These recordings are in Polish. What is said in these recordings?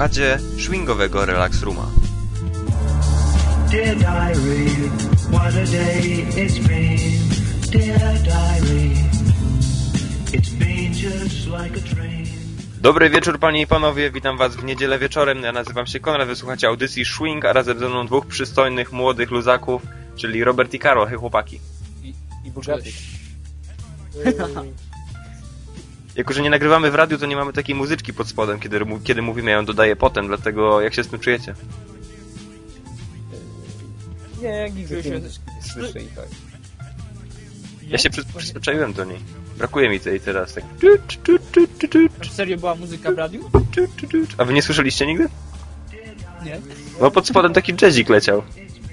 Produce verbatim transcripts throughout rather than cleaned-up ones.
Słuchacie swingowego Relax Rooma. Dear diary, what a day it's been. Dear diary, it's been just like a train. Dobry wieczór, panie i panowie, witam was w niedzielę wieczorem. Ja nazywam się Konrad, wysłuchacie audycji Swing, a razem ze mną dwóch przystojnych, młodych luzaków, czyli Robert i Karol. Hej chłopaki. I, i Bugaty. Jako że nie nagrywamy w radiu, to nie mamy takiej muzyczki pod spodem, kiedy, kiedy mówimy, ja ją dodaję potem, dlatego jak się z tym czujecie? Nie, jak nigdy się nie słyszę i tak. Ja się przy, przyzwyczaiłem do niej. Brakuje mi tej teraz, tak. A serio była muzyka w radiu? A wy nie słyszeliście nigdy? Nie. No pod spodem taki jazzik leciał.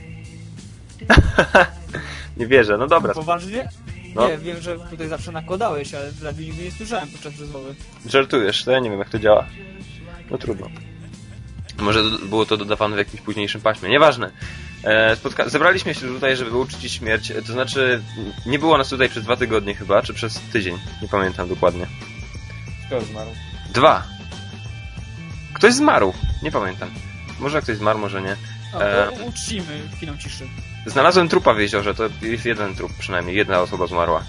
Nie wierzę, no dobra. Poważnie? No. Nie, wiem, że tutaj zawsze nakładałeś, ale w radiu nigdy nie słyszałem podczas rozmowy. Żartujesz, to ja nie wiem jak to działa. No trudno. Może było to dodawane w jakimś późniejszym paśmie. Nieważne. E, spotka- zebraliśmy się tutaj, żeby uczcić śmierć. To znaczy, nie było nas tutaj przez dwa tygodnie chyba, czy przez tydzień. Nie pamiętam dokładnie. Kto zmarł? Dwa. Ktoś zmarł. Nie pamiętam. Może ktoś zmarł, może nie. A, E, to uczcimy chwilą ciszy. Znalazłem trupa w jeziorze. To jest jeden trup przynajmniej. Jedna osoba zmarła.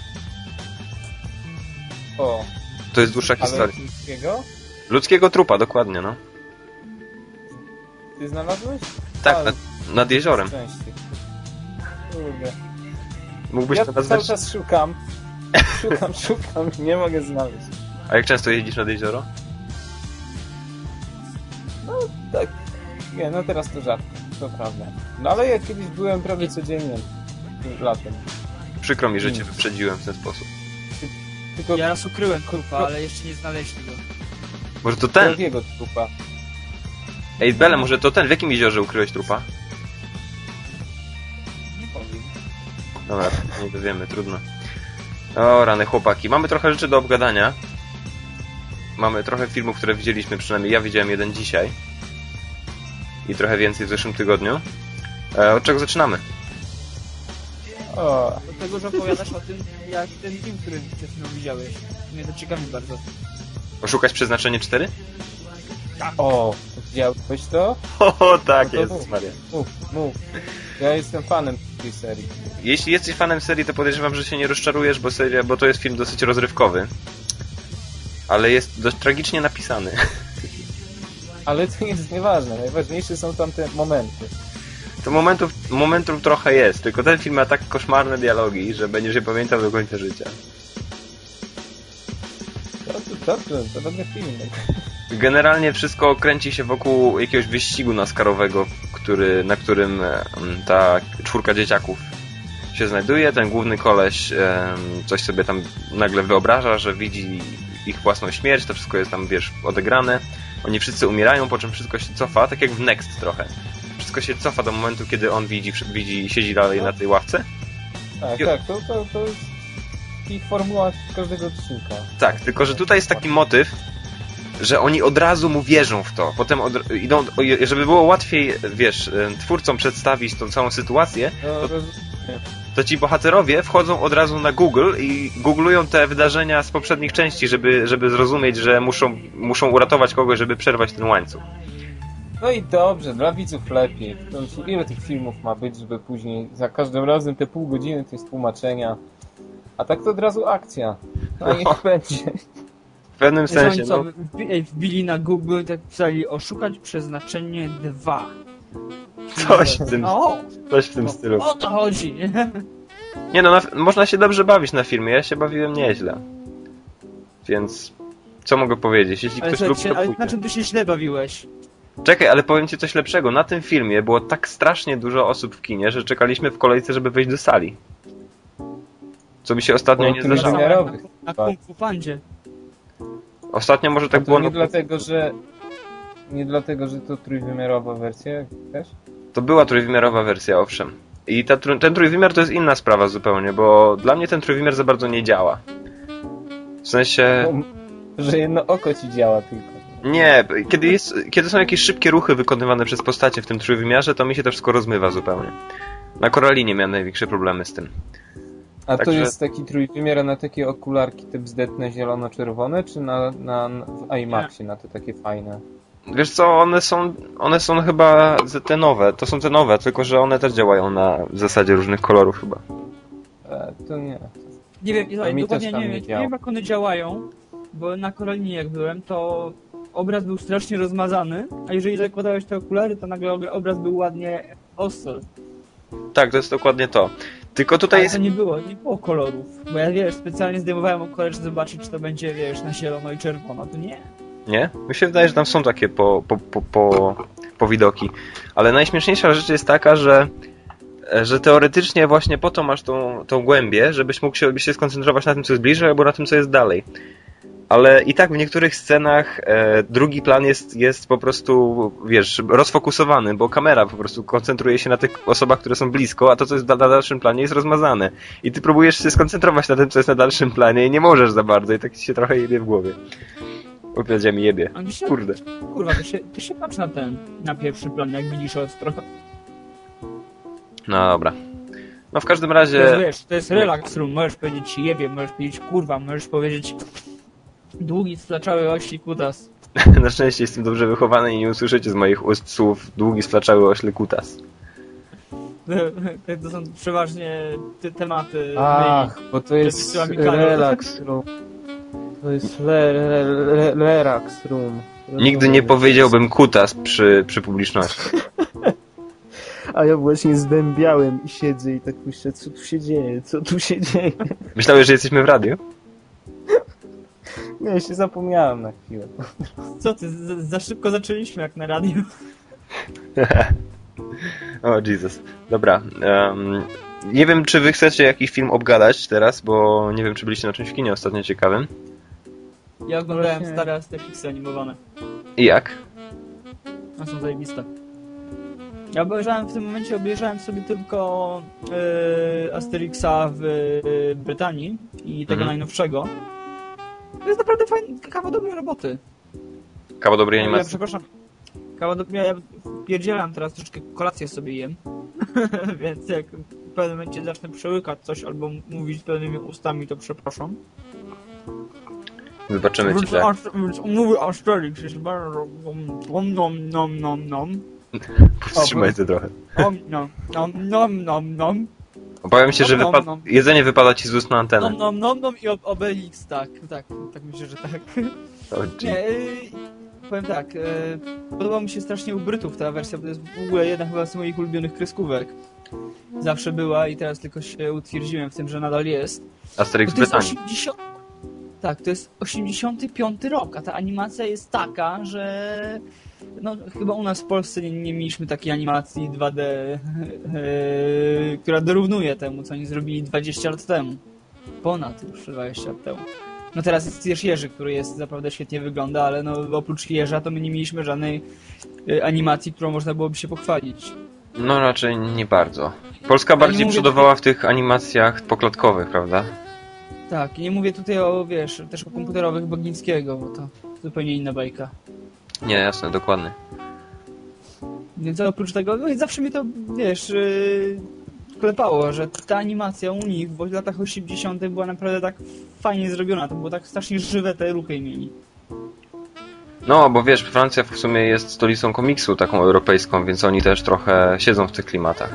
O, To jest dłuższa ale historia. ludzkiego? Ludzkiego trupa, dokładnie, no. Ty znalazłeś? Tak, Ale nad, nad jeziorem. szczęście. Kurde. Mógłbyś Ja to cały nazwać... czas szukam. Szukam, szukam i nie mogę znaleźć. A jak często jeździsz nad jezioro? No tak. Nie, no teraz to żart. To prawda. No ale ja kiedyś byłem prawie codziennie. Latem. Przykro mi, że cię Mm. wyprzedziłem w ten sposób. Tylko Ja raz ukryłem trupa, ale jeszcze nie znaleźli go. Może to ten? drugiego trupa. Ej, Bele, może to ten? W jakim jeziorze ukryłeś trupa? Nie powiem. Dobra, nie dowiemy, trudno. O, rany chłopaki. Mamy trochę rzeczy do obgadania. Mamy trochę filmów, które widzieliśmy, przynajmniej ja widziałem jeden dzisiaj. I trochę więcej w zeszłym tygodniu. E, od czego zaczynamy? O, Do tego, że opowiadasz o tym, jak ten film, który przed chwilą widziałeś. Mnie to ciekawi bardzo. Poszukać Przeznaczenie cztery? o, widziałeś to? O, tak, No to Jezus mów. Maria. Mów, mów. Ja jestem fanem tej serii. Jeśli jesteś fanem serii, to podejrzewam, że się nie rozczarujesz, bo seria, bo to jest film dosyć rozrywkowy. Ale jest dość tragicznie napisany. Ale to jest nieważne. Najważniejsze są tam te momenty. To momentów, momentów trochę jest, tylko ten film ma tak koszmarne dialogi, że będziesz je pamiętał do końca życia. To, to, to, to, to dobry film. Generalnie wszystko kręci się wokół jakiegoś wyścigu naskarowego, który, na którym em, ta czwórka dzieciaków się znajduje. Ten główny koleś em, coś sobie tam nagle wyobraża, że widzi ich własną śmierć, to wszystko jest tam, wiesz, odegrane. Oni wszyscy umierają, po czym wszystko się cofa, tak jak w Next trochę. Wszystko się cofa do momentu, kiedy on widzi, widzi siedzi dalej na tej ławce. Tak, tak, to, to, to jest ich formuła każdego odcinka. Tak, tylko że tutaj jest taki motyw, że oni od razu mu wierzą w to. Potem od, idą, o- żeby było łatwiej, wiesz, e, twórcom przedstawić tą całą sytuację, No, to, roz... to ci bohaterowie wchodzą od razu na Google i googlują te wydarzenia z poprzednich części, żeby, żeby zrozumieć, że muszą, muszą uratować kogoś, żeby przerwać ten łańcuch. no i dobrze, dla widzów lepiej. To, ile tych filmów ma być, żeby później za każdym razem te pół godziny to jest tłumaczenia. A tak to od razu akcja. No niech będzie. W pewnym Że oni sensie, co, no, wbi- ej, wbili na Google i tak pisali oszukać przeznaczenie dwa. coś w tym, O, coś w tym no, stylu. o to chodzi. Nie no, na, można się dobrze bawić na filmie, ja się bawiłem nieźle. Więc, co mogę powiedzieć? Jeśli Ale, ktoś co, lubi, się, to ale pójdzie. na czym ty się źle bawiłeś? Czekaj, ale powiem ci coś lepszego. Na tym filmie było tak strasznie dużo osób w kinie, że czekaliśmy w kolejce, żeby wejść do sali. Co mi się ostatnio Bo nie tym zdarzało. wymiarowych. Na Kung Fu Pandzie. Ostatnio może A tak to było... nie No, dlatego, że... Nie dlatego, że to trójwymiarowa wersja też? to była trójwymiarowa wersja, owszem. I ta, trój- ten trójwymiar to jest inna sprawa zupełnie, bo dla mnie ten trójwymiar za bardzo nie działa. W sensie... Bo, że jedno oko ci działa tylko. Nie, kiedy, jest, kiedy są jakieś szybkie ruchy wykonywane przez postacie w tym trójwymiarze, to mi się to wszystko rozmywa zupełnie. Na Coralinie miałem największe problemy z tym. A to Także- jest taki trójwymiar na takie okularki typ zdetne zielono-czerwone, czy na, na, w IMAXie na te takie fajne? Wiesz co, one są, one są chyba te nowe, to są te nowe, tylko że one też działają na zasadzie różnych kolorów chyba. E, to nie. Nie wiem, słuchaj, mi dokładnie też tam nie, nie wiem, nie działa. wiem jak one działają, bo na Karolinie jak byłem, to obraz był strasznie rozmazany, a jeżeli zakładałeś te okulary, to nagle ob- obraz był ładnie ostry. Tak, to jest dokładnie to. Tylko tutaj Ale jest... to nie było, nie było kolorów, bo ja wiesz, specjalnie zdejmowałem okulary, żeby zobaczyć, czy to będzie, wiesz, na zielono i czerwono, to nie. Nie? Mi się wydaje, że tam są takie po, po, po, po, po widoki. Ale najśmieszniejsza rzecz jest taka, że że teoretycznie właśnie po to masz tą, tą głębię, żebyś mógł się, się skoncentrować na tym, co jest bliżej, albo na tym, co jest dalej. Ale i tak w niektórych scenach e, drugi plan jest, jest po prostu, wiesz, rozfokusowany, bo kamera po prostu koncentruje się na tych osobach, które są blisko, a to, co jest na, na dalszym planie, jest rozmazane. I ty próbujesz się skoncentrować na tym, co jest na dalszym planie i nie możesz za bardzo i tak ci się trochę jebie w głowie. Opowiedziałem mi jebie. A mi się, Kurde. kurwa, ty się, ty się patrz na ten, na pierwszy plan, jak widzisz ostro. No dobra. No w każdym To jest, razie... wiesz, to jest relax room, możesz powiedzieć jebie, możesz powiedzieć kurwa, możesz powiedzieć długi, staczały ośli kutas. Na szczęście jestem dobrze wychowany i nie usłyszycie z moich ust słów długi, splaczały ośle kutas. To są przeważnie te tematy. Ach, bo to jest wysyłam mi kanał. relax room. To jest le, le, le, relax room. Nigdy nie powiedziałbym kutas przy, przy publiczności. A ja właśnie zdębiałem i siedzę i tak myślę, co tu się dzieje, co tu się dzieje. Myślałeś, że jesteśmy w radiu? Nie, się zapomniałem na chwilę. Co ty, za, za szybko zaczęliśmy jak na radiu. O Jesus. Dobra. Um, nie wiem, czy wy chcecie jakiś film obgadać teraz, bo nie wiem, czy byliście na czymś w kinie ostatnio ciekawym. Ja oglądałem Właśnie. stare Asterixy animowane. I jak? One są zajebiste. Ja obejrzałem w tym momencie, obejrzałem sobie tylko yy, Asterixa w yy, Brytanii i tego Mhm. najnowszego. To jest naprawdę fajny, kawał dobrej roboty. Kawał dobrej Ja, animacji. przepraszam. Kawał do... Ja, ja pierdzielam teraz troszeczkę, kolację sobie jem. Więc jak w pewnym momencie zacznę przełykać coś albo mówić pełnymi ustami, to przepraszam. Zobaczymy ci Więc, tak. Ast- więc mówię Asterix, jest bardzo nom nom nom nom nom Powstrzymaj to trochę. nom nom nom nom nom nom Obawiam się, że Nom, wypad... nom. jedzenie wypada ci z ust na antenę. nom nom nom nom i Ob- Obelix, tak, tak, tak myślę, że tak. O, gee. Nie, yy, powiem tak, yy, podoba mi się strasznie u Brytów ta wersja, bo to jest w ogóle jedna chyba z moich ulubionych kreskówek. Zawsze była i teraz tylko się utwierdziłem w tym, że nadal jest. Asterix Bo w to jest Brytanii. osiemdziesiąty Tak, to jest osiemdziesiąty piąty rok, a ta animacja jest taka, że no chyba u nas w Polsce nie, nie mieliśmy takiej animacji dwa D, yy, która dorównuje temu, co oni zrobili dwadzieścia lat temu. Ponad już dwadzieścia lat temu. No teraz jest też Jerzy, który jest naprawdę świetnie wygląda, ale no oprócz Jerza to my nie mieliśmy żadnej yy, animacji, którą można byłoby się pochwalić. No raczej nie bardzo. Polska Ja bardziej nie mówię przodowała w tych animacjach poklatkowych, prawda? Tak, i nie mówię tutaj o, wiesz, też o komputerowych Bogińskiego, bo to zupełnie inna bajka. Nie, jasne, dokładnie. Więc oprócz tego, no i zawsze mnie to, wiesz, yy, klepało, że ta animacja u nich w latach osiemdziesiątych była naprawdę tak fajnie zrobiona, to było tak strasznie żywe te ruchy mieli. No, bo wiesz, Francja w sumie jest stolicą komiksu taką europejską, więc oni też trochę siedzą w tych klimatach.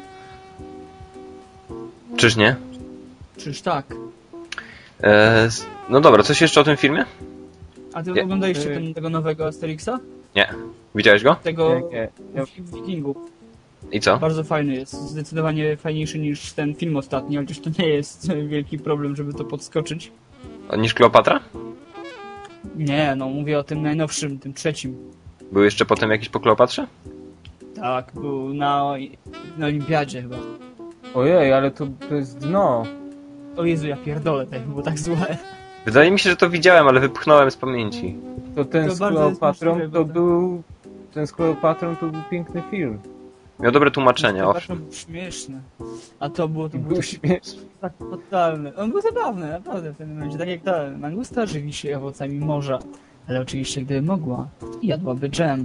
Czyż nie? Czyż tak? E, s- no dobra, coś jeszcze o tym filmie? A ty Nie. oglądaliście Yy. ten, tego nowego Asterixa? Nie. Widziałeś go? Tego Nie, nie. Ja- w Wikingu. I co? Bardzo fajny jest. Zdecydowanie fajniejszy niż ten film ostatni, chociaż to nie jest wielki problem, żeby to podskoczyć. Niż Kleopatra? Nie, no mówię o tym najnowszym, tym trzecim. Był jeszcze potem jakiś po Kleopatrze? Tak, był na, na Olimpiadzie chyba. Ojej, ale to, to jest dno. O Jezu, ja pierdolę, to było tak złe. Wydaje mi się, że to widziałem, ale wypchnąłem z pamięci. To ten To z bardzo jest Kleopatrą możliwe, to bo to- był... Ten z Kleopatrą to był piękny film. Miał dobre tłumaczenia, To owszem. był śmieszne. A to było, to było Był śmieszny. tak totalne. On był zabawny, naprawdę w pewnym momencie. Tak jak ta mangusta żywi się owocami morza. Ale oczywiście, gdyby mogła, jadłaby dżem.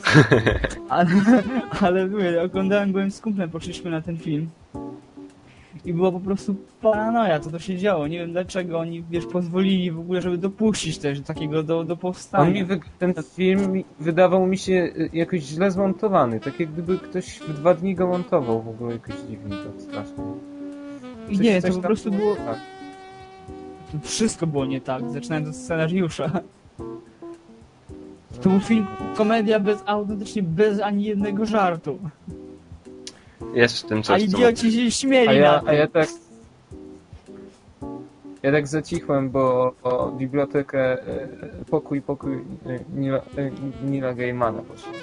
Ale, ale mówię, oglądałem, byłem z kumplem, poszliśmy na ten film. i była po prostu paranoja, co to się działo. Nie wiem dlaczego oni, wiesz, pozwolili w ogóle, żeby dopuścić też takiego do, do On powstania. mi wy... Ten film wydawał mi się y, jakoś źle zmontowany, tak jak gdyby ktoś w dwa dni go montował w ogóle jakoś dziwnie, tak strasznie. I Coś- nie, coś to po tam prostu było... Tak. To wszystko było nie tak, zaczynając od scenariusza. To był film, komedia bez, autentycznie bez ani jednego żartu. Jest w tym A coś, co... idioci się śmieli A na ja, tym. a ja tak... Ja tak zacichłem, bo o bibliotekę, e, pokój, pokój e, Nila, e, Nila Gaimana poszedłem.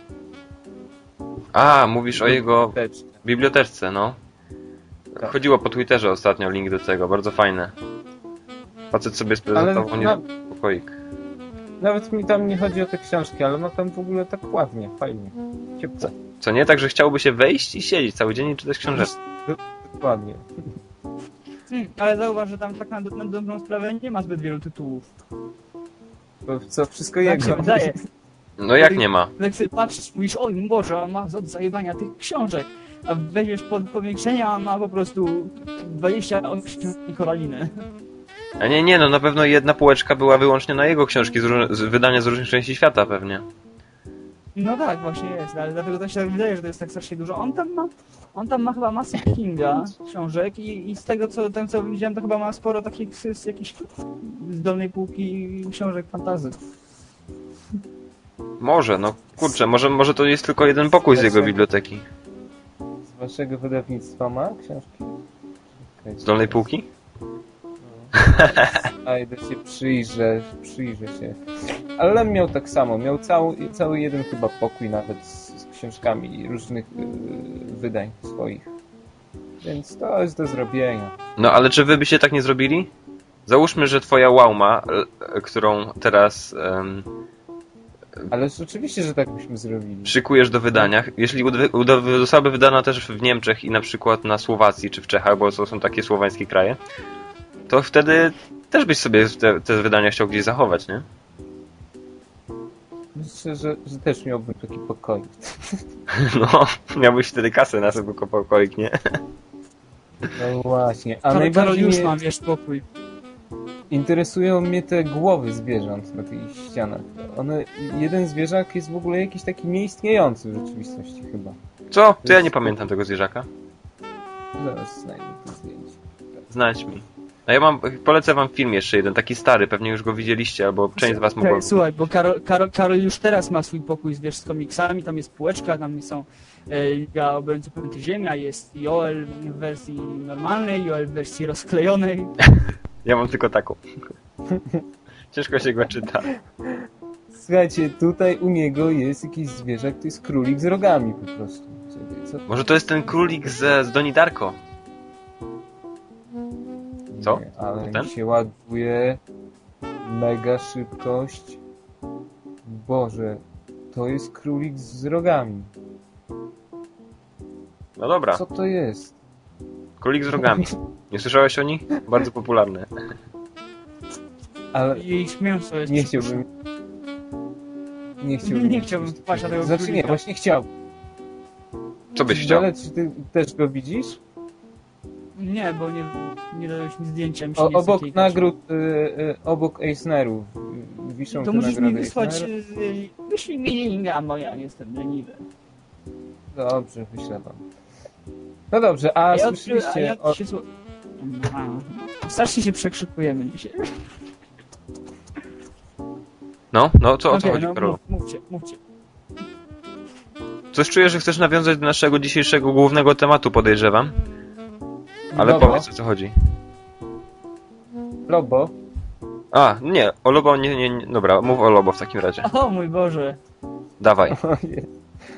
A, mówisz o jego Teczce. biblioteczce, no. Tak. Chodziło po Twitterze ostatnio link do tego, bardzo fajne. Facet sobie sprezentował Ale nie na- pokoik. Nawet mi tam nie chodzi o te książki, ale ma tam w ogóle tak ładnie, fajnie, ciepło. Co nie? Tak, że chciałby się wejść i siedzieć cały dzień i czytać książeczkę. Dokładnie. Hmm, ale zauważ, że tam tak na, na dobrą sprawę nie ma zbyt wielu tytułów. Bo co, wszystko Tak jego. się wydaje. No jak nie ma? Jak sobie patrzysz, mówisz, oj Boże, on ma od zajebania tych książek. A weźmiesz pod powiększenia, a ma po prostu dwadzieścia osiem koraliny. A nie, nie, no na pewno jedna półeczka była wyłącznie na jego książki, z, róż- z wydania z różnych części świata pewnie. No tak, właśnie jest, ale dlatego to się tak wydaje, że to jest tak strasznie dużo. On tam ma, on tam ma chyba masę Kinga książek i, i z tego co, tam, co widziałem, to chyba ma sporo takich z, z jakiejś z dolnej półki książek fantasy. Może, no kurczę, może, może to jest tylko jeden pokój z jego Znaczy- biblioteki. Z waszego wydawnictwa ma książki? Okay. Z dolnej półki? A idę się przyjrzę, przyjrzę się. Ale miał tak samo, miał cały, cały jeden chyba pokój nawet z, z książkami różnych yy, wydań swoich. Więc to jest do zrobienia. No ale czy wy byście tak nie zrobili? Załóżmy, że twoja Łauma, e, którą teraz em, Ale oczywiście, że tak byśmy zrobili. szykujesz do wydania, jeśli ud- ud- zostałaby wydana też w Niemczech i na przykład na Słowacji czy w Czechach, bo to są takie słowańskie kraje, to wtedy też byś sobie te, te wydania chciał gdzieś zachować, nie? Myślę, że, że też miałbym taki pokoik. No, miałbyś wtedy kasę na sobie pokoik, nie? No właśnie. A Karol, Karol najbardziej już mnie mam, wiesz, spokój. interesują mnie te głowy zwierząt na tych ścianach. One, jeden zwierzak jest w ogóle jakiś taki nieistniejący w rzeczywistości chyba. Co? To ja nie pamiętam tego zwierzaka. Zaraz znajdę to zdjęcie. Znajdź mi. A ja mam, polecę wam film jeszcze jeden, taki stary, pewnie już go widzieliście, albo część z was mogła... Słuchaj, słuchaj, bo Karol, Karol, Karol już teraz ma swój pokój, wiesz, z komiksami, tam jest półeczka, tam są e, Liga Obrońców Planety Ziemia, jest Joel w wersji normalnej, Joel w wersji rozklejonej. Ja mam tylko taką. Ciężko się go czyta. Słuchajcie, tutaj u niego jest jakiś zwierzak, to jest królik z rogami po prostu. Co? Może to jest ten królik ze, z Doni Darko? Co? Nie, ale Ten? mi się ładuje mega szybkość. Boże, to jest królik z rogami. No dobra, Co to jest? królik z rogami. Nie słyszałeś o nich? Bardzo popularne. Ale I mięso jest nie przypuszczone. chciałbym... Nie chciałbym... Nie chciałbym wpaść na tego Znaczy nie, królika. właśnie chciałbym. Co byś chciał? Ale czy ty też go widzisz? Nie, bo nie, nie dałeś mi zdjęcia, mi się O, nie chce obok klikać. nagród, y, y, obok Eisnerów y, wiszą To te musisz mi nagrody wysłać, Eisnerów. y, wyślij mi linka, bo ja nie jestem leniwy. Dobrze, wyślę wam. No dobrze, a Ja słyszeliście odkry- a ja o... się słu- Aha. Strasznie się przekrzykujemy dzisiaj. No, no, co, o co Okej, chodzi, no, Karol? mów, mówcie, mówcie. Coś czuję, że chcesz nawiązać do naszego dzisiejszego głównego tematu, podejrzewam. Ale Lobo? powiedz, o co chodzi. Lobo? A, nie, o Lobo nie, nie, nie, dobra, mów o Lobo w takim razie. O mój Boże. Dawaj. O nie.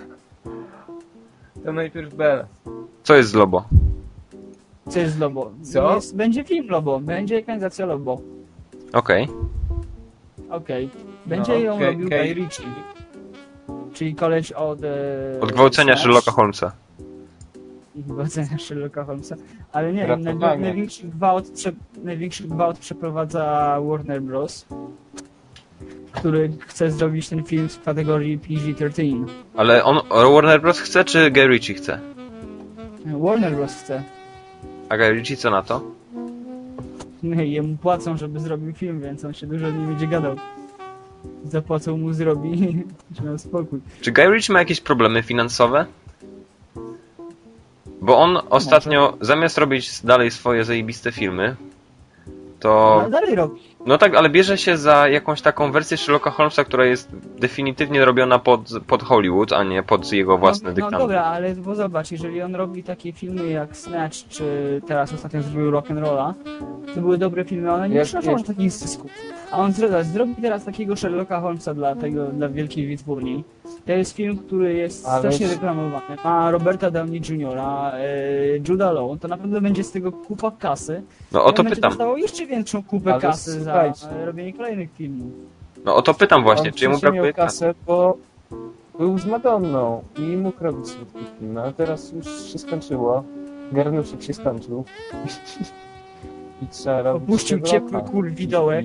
To najpierw Bela. Co jest z Lobo? Co jest Lobo? Co? Jest, będzie film Lobo, będzie ekranizacja Lobo. Okej. Okej. Będzie No, ją okej, robił okej. Guy Ritchie. Czyli koleś od... E, Od gwałcenia Snatch Sherlocka Holmesa. I gwałcenia Sherlocka Holmesa. Ale nie wiem, Ratowanie. najwi- największy gwałt, prze, największy gwałt przeprowadza Warner Bros., który chce zrobić ten film w kategorii P G trzynaście. Ale on, Warner Bros. Chce, czy Guy Ritchie chce? Warner Bros. chce. A Guy Ritchie co na to? No i jemu płacą, żeby zrobił film, więc on się dużo nie będzie gadał. Zapłacą mu, zrobi, że miał spokój. Czy Guy Ritchie ma jakieś problemy finansowe? Bo on ostatnio, Może. zamiast robić dalej swoje zajebiste filmy, to... No, dalej robi. No tak, ale bierze się za jakąś taką wersję Sherlocka Holmesa, która jest definitywnie robiona pod, pod Hollywood, a nie pod jego własne no, dyktando. No dobra, ale bo zobacz, jeżeli on robi takie filmy jak Snatch, czy teraz ostatnio zrobił Rock'n'Rolla, to były dobre filmy, one nie przynoszą takich zysków. A on zrobi, zrobi teraz takiego Sherlocka Holmesa dla tego, dla wielkiej wytwórni. To jest film, który jest ale... strasznie reklamowany. Ma Roberta Downey juniora, e, Juda Law, to na pewno będzie z tego kupa kasy. No o to będzie pytam. dostało jeszcze większą kupę ale kasy słuchajcie. za robienie kolejnych filmów. No o to pytam właśnie, on czy mu brakuje kasę, bo był z Madonną i mógł robić słodkie filmy, a teraz już się skończyło. Garnuszek się skończył. I trzeba robić opuścił ciepły kul widołek.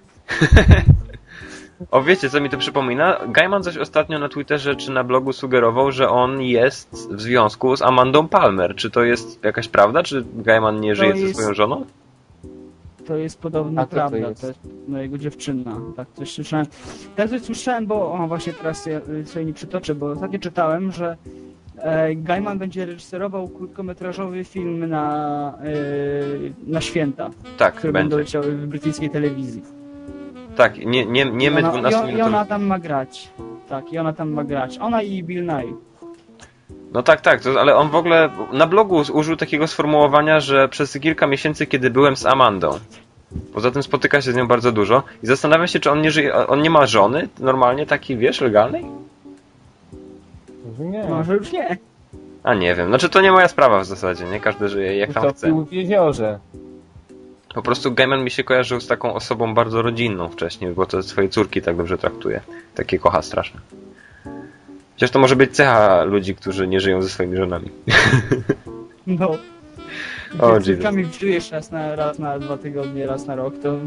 O, wiecie, co mi to przypomina? Gaiman coś ostatnio na Twitterze czy na blogu sugerował, że on jest w związku z Amandą Palmer. Czy to jest jakaś prawda? Czy Gaiman nie żyje jest... ze swoją żoną? To jest podobno A prawda. To jest? to jest no, jego dziewczyna. Tak coś słyszałem. Tak coś słyszałem, bo o, właśnie teraz ja sobie nie przytoczę, bo ostatnio czytałem, że e, Gaiman będzie reżyserował krótkometrażowy film na, e, na święta, tak, które będzie. będą leciały w brytyjskiej telewizji. Tak, nie, nie, nie my dwunastu I ona tam ma grać. Tak, i ona tam ma grać. Ona i Bill Nye. No tak, tak, to, ale on w ogóle na blogu użył takiego sformułowania, że przez kilka miesięcy, kiedy byłem z Amandą, poza tym spotyka się z nią bardzo dużo i zastanawiam się, czy on nie żyje, on nie ma żony normalnie takiej, wiesz, legalnej? Może nie. Może już nie. A nie wiem, znaczy to nie moja sprawa w zasadzie, nie? Każdy żyje jak tam chce. W jeziorze. Po prostu Gaiman mi się kojarzył z taką osobą bardzo rodzinną wcześniej, bo to swoje córki tak dobrze traktuje. Takie kocha strasznie. Chociaż to może być cecha ludzi, którzy nie żyją ze swoimi żonami. No. O, jak córkami wczujesz raz na, raz na dwa tygodnie, raz na rok, to...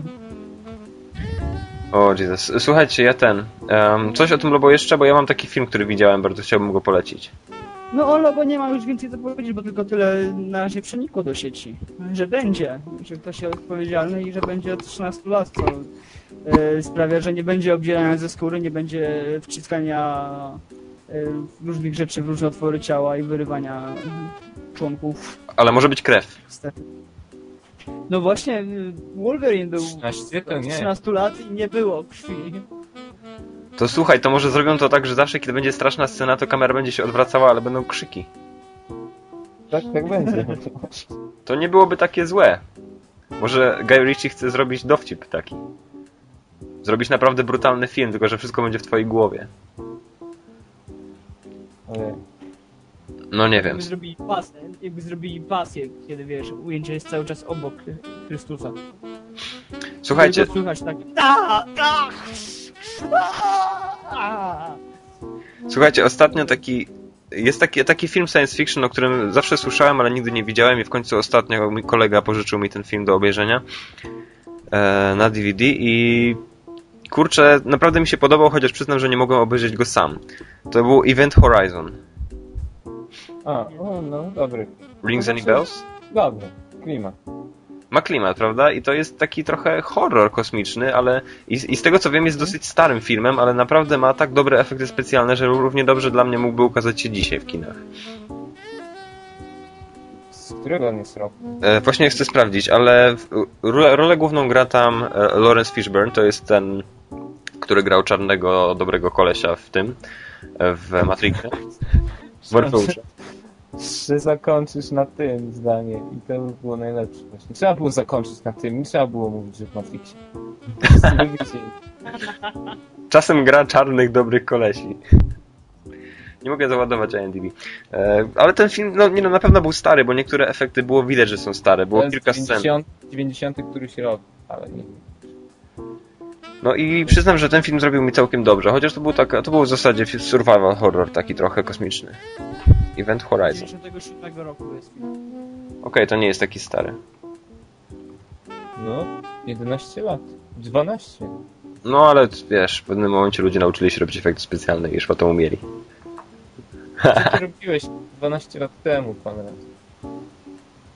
O Jesus. Słuchajcie, ja ten... Um, coś o tym Lobo jeszcze, bo ja mam taki film, który widziałem, bardzo chciałbym go polecić. No o Lobo nie mam już więcej co powiedzieć, bo tylko tyle na razie przenikło do sieci. Że będzie, że ktoś jest odpowiedzialny i że będzie od trzynastu lat, co yy, sprawia, że nie będzie obdzierania ze skóry, nie będzie wciskania yy, różnych rzeczy w różne otwory ciała i wyrywania członków. Ale może być krew. Niestety. No właśnie, Wolverine był trzynastu lat i nie było krwi. To słuchaj, to może zrobią to tak, że zawsze kiedy będzie straszna scena, to kamera będzie się odwracała, ale będą krzyki. Tak, tak będzie. To nie byłoby takie złe. Może Guy Ritchie chce zrobić dowcip taki. Zrobić naprawdę brutalny film, tylko że wszystko będzie w twojej głowie. Ojej. No nie wiem. Jakby zrobili pasę, jakby zrobili pasję, kiedy wiesz, ujęcie jest cały czas obok Chrystusa. Słuchajcie. Tylko słychać tak. Da, da, Słuchajcie, ostatnio taki... Jest taki, taki film science fiction, o którym zawsze słyszałem, ale nigdy nie widziałem i w końcu ostatnio mój kolega pożyczył mi ten film do obejrzenia e, na D V D i kurczę, naprawdę mi się podobał, chociaż przyznam, że nie mogłem obejrzeć go sam. To był Event Horizon. A, o, no, dobry. Rings any bells? Dobry, klimat. Ma klimat, prawda? I to jest taki trochę horror kosmiczny, ale i, i z tego co wiem jest dosyć starym filmem, ale naprawdę ma tak dobre efekty specjalne, że równie dobrze dla mnie mógłby ukazać się dzisiaj w kinach. Z którego on jest roku? E, właśnie chcę sprawdzić, ale rolę, rolę główną gra tam e, Lawrence Fishburne, to jest ten, który grał czarnego, dobrego kolesia w tym, e, w Matrixie. W Morfeuszu. Że zakończysz na tym zdanie i to by było najlepsze właśnie. Trzeba było zakończyć na tym, nie trzeba było mówić, że w Matrixie. Czasem gra czarnych, dobrych kolesi. Nie mogę załadować I M D B. E, ale ten film, no, nie, no na pewno był stary, bo niektóre efekty było widać, że są stare. Było to kilka dziewięćdziesiąty, scen. dziewięćdziesiąty któryś rok, ale nie. No i przyznam, że ten film zrobił mi całkiem dobrze, chociaż to był, tak, to był w zasadzie survival horror, taki trochę kosmiczny. Event Horizon. dziewięćdziesiątego siódmego roku jest film. Okej, okay, to nie jest taki stary. No, jedenaście lat. dwanaście. No ale wiesz, w pewnym momencie ludzie nauczyli się robić efekty specjalne i już potem umieli. Co ty robiłeś dwanaście lat temu, pan Raz?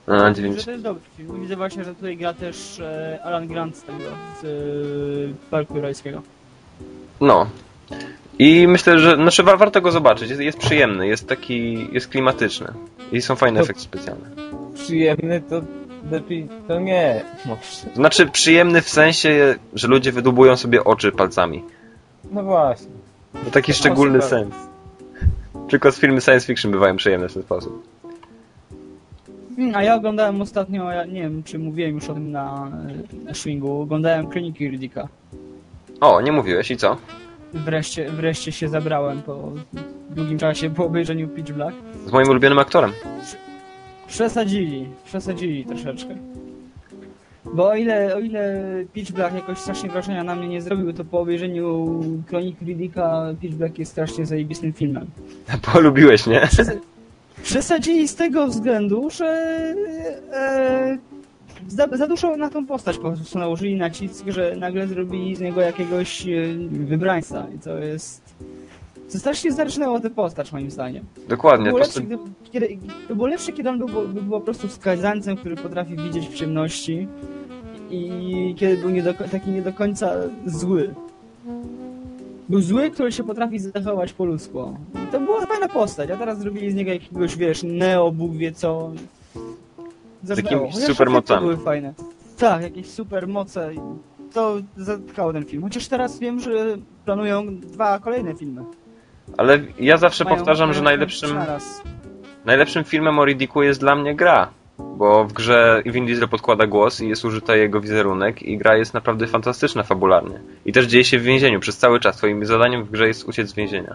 A, To dziewięć... jest dobry film. Widzę właśnie, że tutaj gra też e, Alan Grant z tego, z e, Parku Jurajskiego. No. I myślę, że znaczy wa- warto go zobaczyć. Jest, jest przyjemny, jest taki, jest klimatyczny. I są fajne To- efekty specjalne. Przyjemny to lepiej, to nie. Może. Znaczy przyjemny w sensie, że ludzie wydubują sobie oczy palcami. No właśnie. To taki szczególny Może sens. Tylko z filmy science fiction bywają przyjemne w ten sposób. Hmm, A ja oglądałem ostatnio, ja nie wiem czy mówiłem już o tym na, na Swingu, oglądałem Kroniki Riddicka. O, nie mówiłeś i co? Wreszcie, wreszcie się zabrałem po długim czasie po obejrzeniu Pitch Black. Z moim ulubionym aktorem. Przesadzili, przesadzili troszeczkę. Bo o ile, o ile Pitch Black jakoś strasznie wrażenia na mnie nie zrobił, to po obejrzeniu Kronik Riddicka Pitch Black jest strasznie zajebistym filmem. Polubiłeś, nie? Przes- Przesadzili z tego względu, że e, za, za dużo na tą postać po prostu nałożyli nacisk, że nagle zrobili z niego jakiegoś e, wybrańca i to jest... To strasznie zarżnęło tę postać moim zdaniem. Dokładnie. Było Po lepsze, prostu... gdy, kiedy, to było lepsze, kiedy on był, był po prostu skazańcem, który potrafi widzieć w ciemności i kiedy był nie do, taki nie do końca zły. Był zły, który się potrafi zachować po ludzku. I to była fajna postać, a teraz zrobili z niego jakiegoś, wiesz, neo, Bóg wie co. Zarżnęło. jakimiś Chociaż supermocami. efekty były fajne. Tak, jakieś supermoce. To zatkało ten film. Chociaż teraz wiem, że planują dwa kolejne filmy. Ale ja zawsze Mają- powtarzam, że mają najlepszym, trzy naraz. najlepszym filmem o Riddicku jest dla mnie gra. Bo w grze Vin Diesel podkłada głos i jest użyty jego wizerunek i gra jest naprawdę fantastyczna fabularnie. I też dzieje się w więzieniu przez cały czas. Twoim zadaniem w grze jest uciec z więzienia.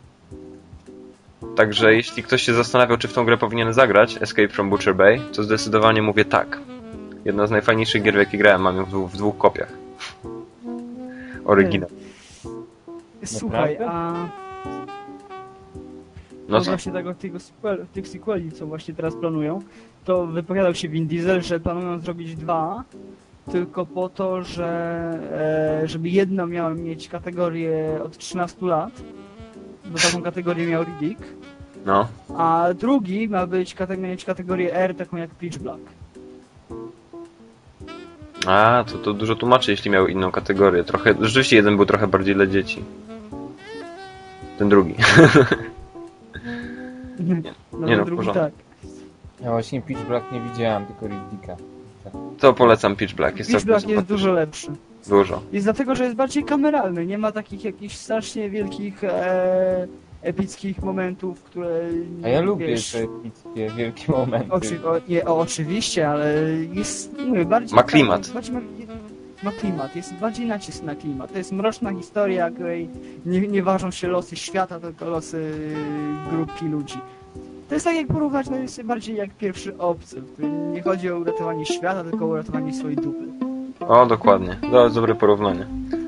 Także jeśli ktoś się zastanawiał, czy w tą grę powinien zagrać, Escape from Butcher Bay, to zdecydowanie mówię tak. Jedna z najfajniejszych gier, w jakie grałem, mam ją w dwóch, w dwóch kopiach. Oryginał. Słuchaj, Naprawdę? a... No No co? właśnie tego, tego sequel, tych sequeli, co właśnie teraz planują, to wypowiadał się Vin Diesel, że planują zrobić dwa, tylko po to, że e, żeby jedno miało mieć kategorię od trzynastu lat, bo taką kategorię miał Riddick, No. a drugi ma być kate- mieć kategorię R, taką jak Pitch Black. A, to, to dużo tłumaczy, jeśli miał inną kategorię. Trochę, rzeczywiście jeden był trochę bardziej dla dzieci. Ten drugi. No, nie ten no, w drugi porządku. tak. Ja właśnie Pitch Black nie widziałem, tylko Riddicka. To polecam Pitch Black. Jest Pitch całkiem Black jest sympatyczny. dużo lepszy. Dużo. Jest dlatego, że jest bardziej kameralny, nie ma takich jakichś strasznie wielkich, e, epickich momentów, które... A ja lubię wiesz, te epickie, wielkie momenty. Oczy, o, nie, o, oczywiście, ale jest mówię, bardziej... Ma klimat. Bardziej ma, ma klimat, jest bardziej nacisk na klimat. To jest mroczna historia, której nie, nie ważą się losy świata, tylko losy grupki ludzi. To jest tak jak porównać, no jest bardziej jak pierwszy obcy, w którym nie chodzi o uratowanie świata, tylko o uratowanie swojej dupy. O, dokładnie. To jest dobre porównanie.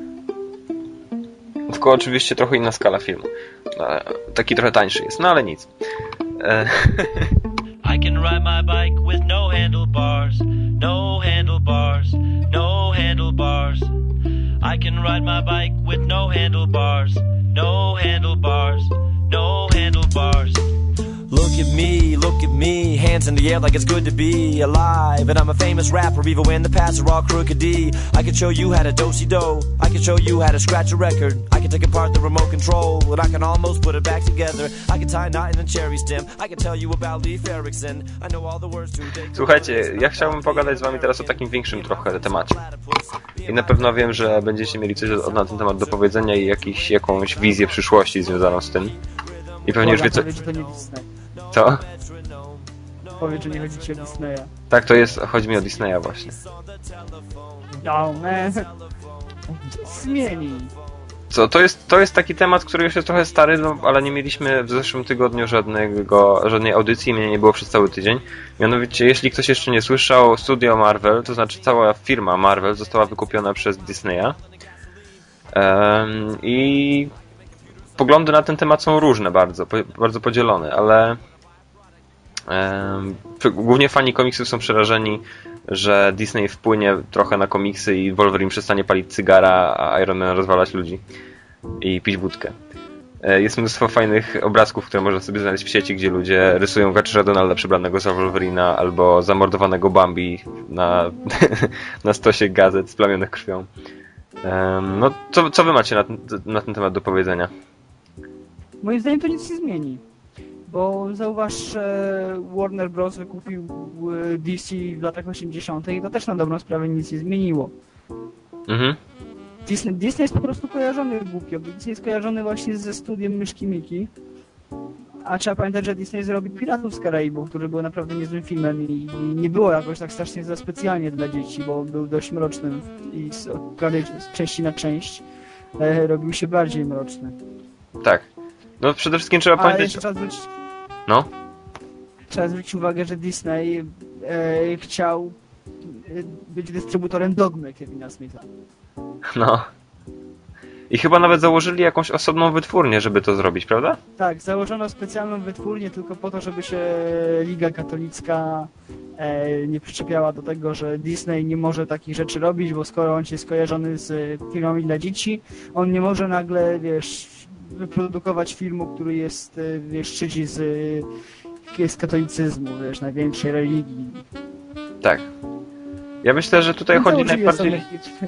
Tylko oczywiście trochę inna skala filmu. E, Taki trochę tańszy jest, no ale nic. E, I can ride my bike with no handlebars, no handlebars, no handlebars. I can ride my bike with no handlebars, no handlebars, no handlebars. Look at me, look at me, hands in the air like it's good to be alive. And I'm a famous rapper even when the paths are all crooked D. I can show you how to do-si-do, I can show you how to scratch a record. I can take apart the remote control, and I can almost put it back together. I can tie a knot in a cherry stem, I can tell you about Leif Erikson. I know all the words to Dayton. Słuchajcie, ja chciałbym pogadać z wami teraz o takim większym trochę temacie. I na pewno wiem, że będziecie mieli coś na ten temat do powiedzenia i jakiś, jakąś wizję przyszłości związaną z tym. I pewnie już wiecie... Powiedz, że to nie Disney. Co? Powiedz, że nie chodzi ci o Disneya. Tak, to jest... Chodzi mi o Disneya właśnie. No, man. Zmieni. Co, to jest, to jest taki temat, który już jest trochę stary, no, ale nie mieliśmy w zeszłym tygodniu żadnego, żadnej audycji, mnie nie było przez cały tydzień. Mianowicie, jeśli ktoś jeszcze nie słyszał, studio Marvel, to znaczy cała firma Marvel została wykupiona przez Disneya. Um, I poglądy na ten temat są różne bardzo, po, bardzo podzielone, ale um, głównie fani komiksów są przerażeni, że Disney wpłynie trochę na komiksy i Wolverine przestanie palić cygara, a Iron Man rozwalać ludzi i pić wódkę. Jest mnóstwo fajnych obrazków, które można sobie znaleźć w sieci, gdzie ludzie rysują Gaczera Donalda przebranego za Wolverina albo zamordowanego Bambi na, na stosie gazet splamionych krwią. No, co, co wy macie na, na ten temat do powiedzenia? Moim zdaniem to nic nie zmieni. Bo zauważ, że Warner Bros. Wykupił D C w latach osiemdziesiątych i to też na dobrą sprawę nic nie zmieniło. Mhm. Disney, Disney jest po prostu kojarzony głupio. Disney jest kojarzony właśnie ze studiem Myszki Miki. A trzeba pamiętać, że Disney zrobił Piratów z Karaibów, który był naprawdę niezłym filmem i nie było jakoś tak strasznie za specjalnie dla dzieci, bo był dość mroczny i z, z części na część e, robił się bardziej mroczny. Tak. No przede wszystkim trzeba pamiętać... Ale jeszcze trzeba zwrócić... No? Trzeba zwrócić uwagę, że Disney e, chciał być dystrybutorem Dogmy Kevina Smitha. No. I chyba nawet założyli jakąś osobną wytwórnię, żeby to zrobić, prawda? Tak, założono specjalną wytwórnię tylko po to, żeby się Liga Katolicka e, nie przyczepiała do tego, że Disney nie może takich rzeczy robić, bo skoro on się jest kojarzony z filmami dla dzieci, on nie może nagle, wiesz, wyprodukować filmu, który jest, wiesz, szczyci z, z katolicyzmu, wiesz, największej religii. Tak. Ja myślę, że tutaj no chodzi najbardziej...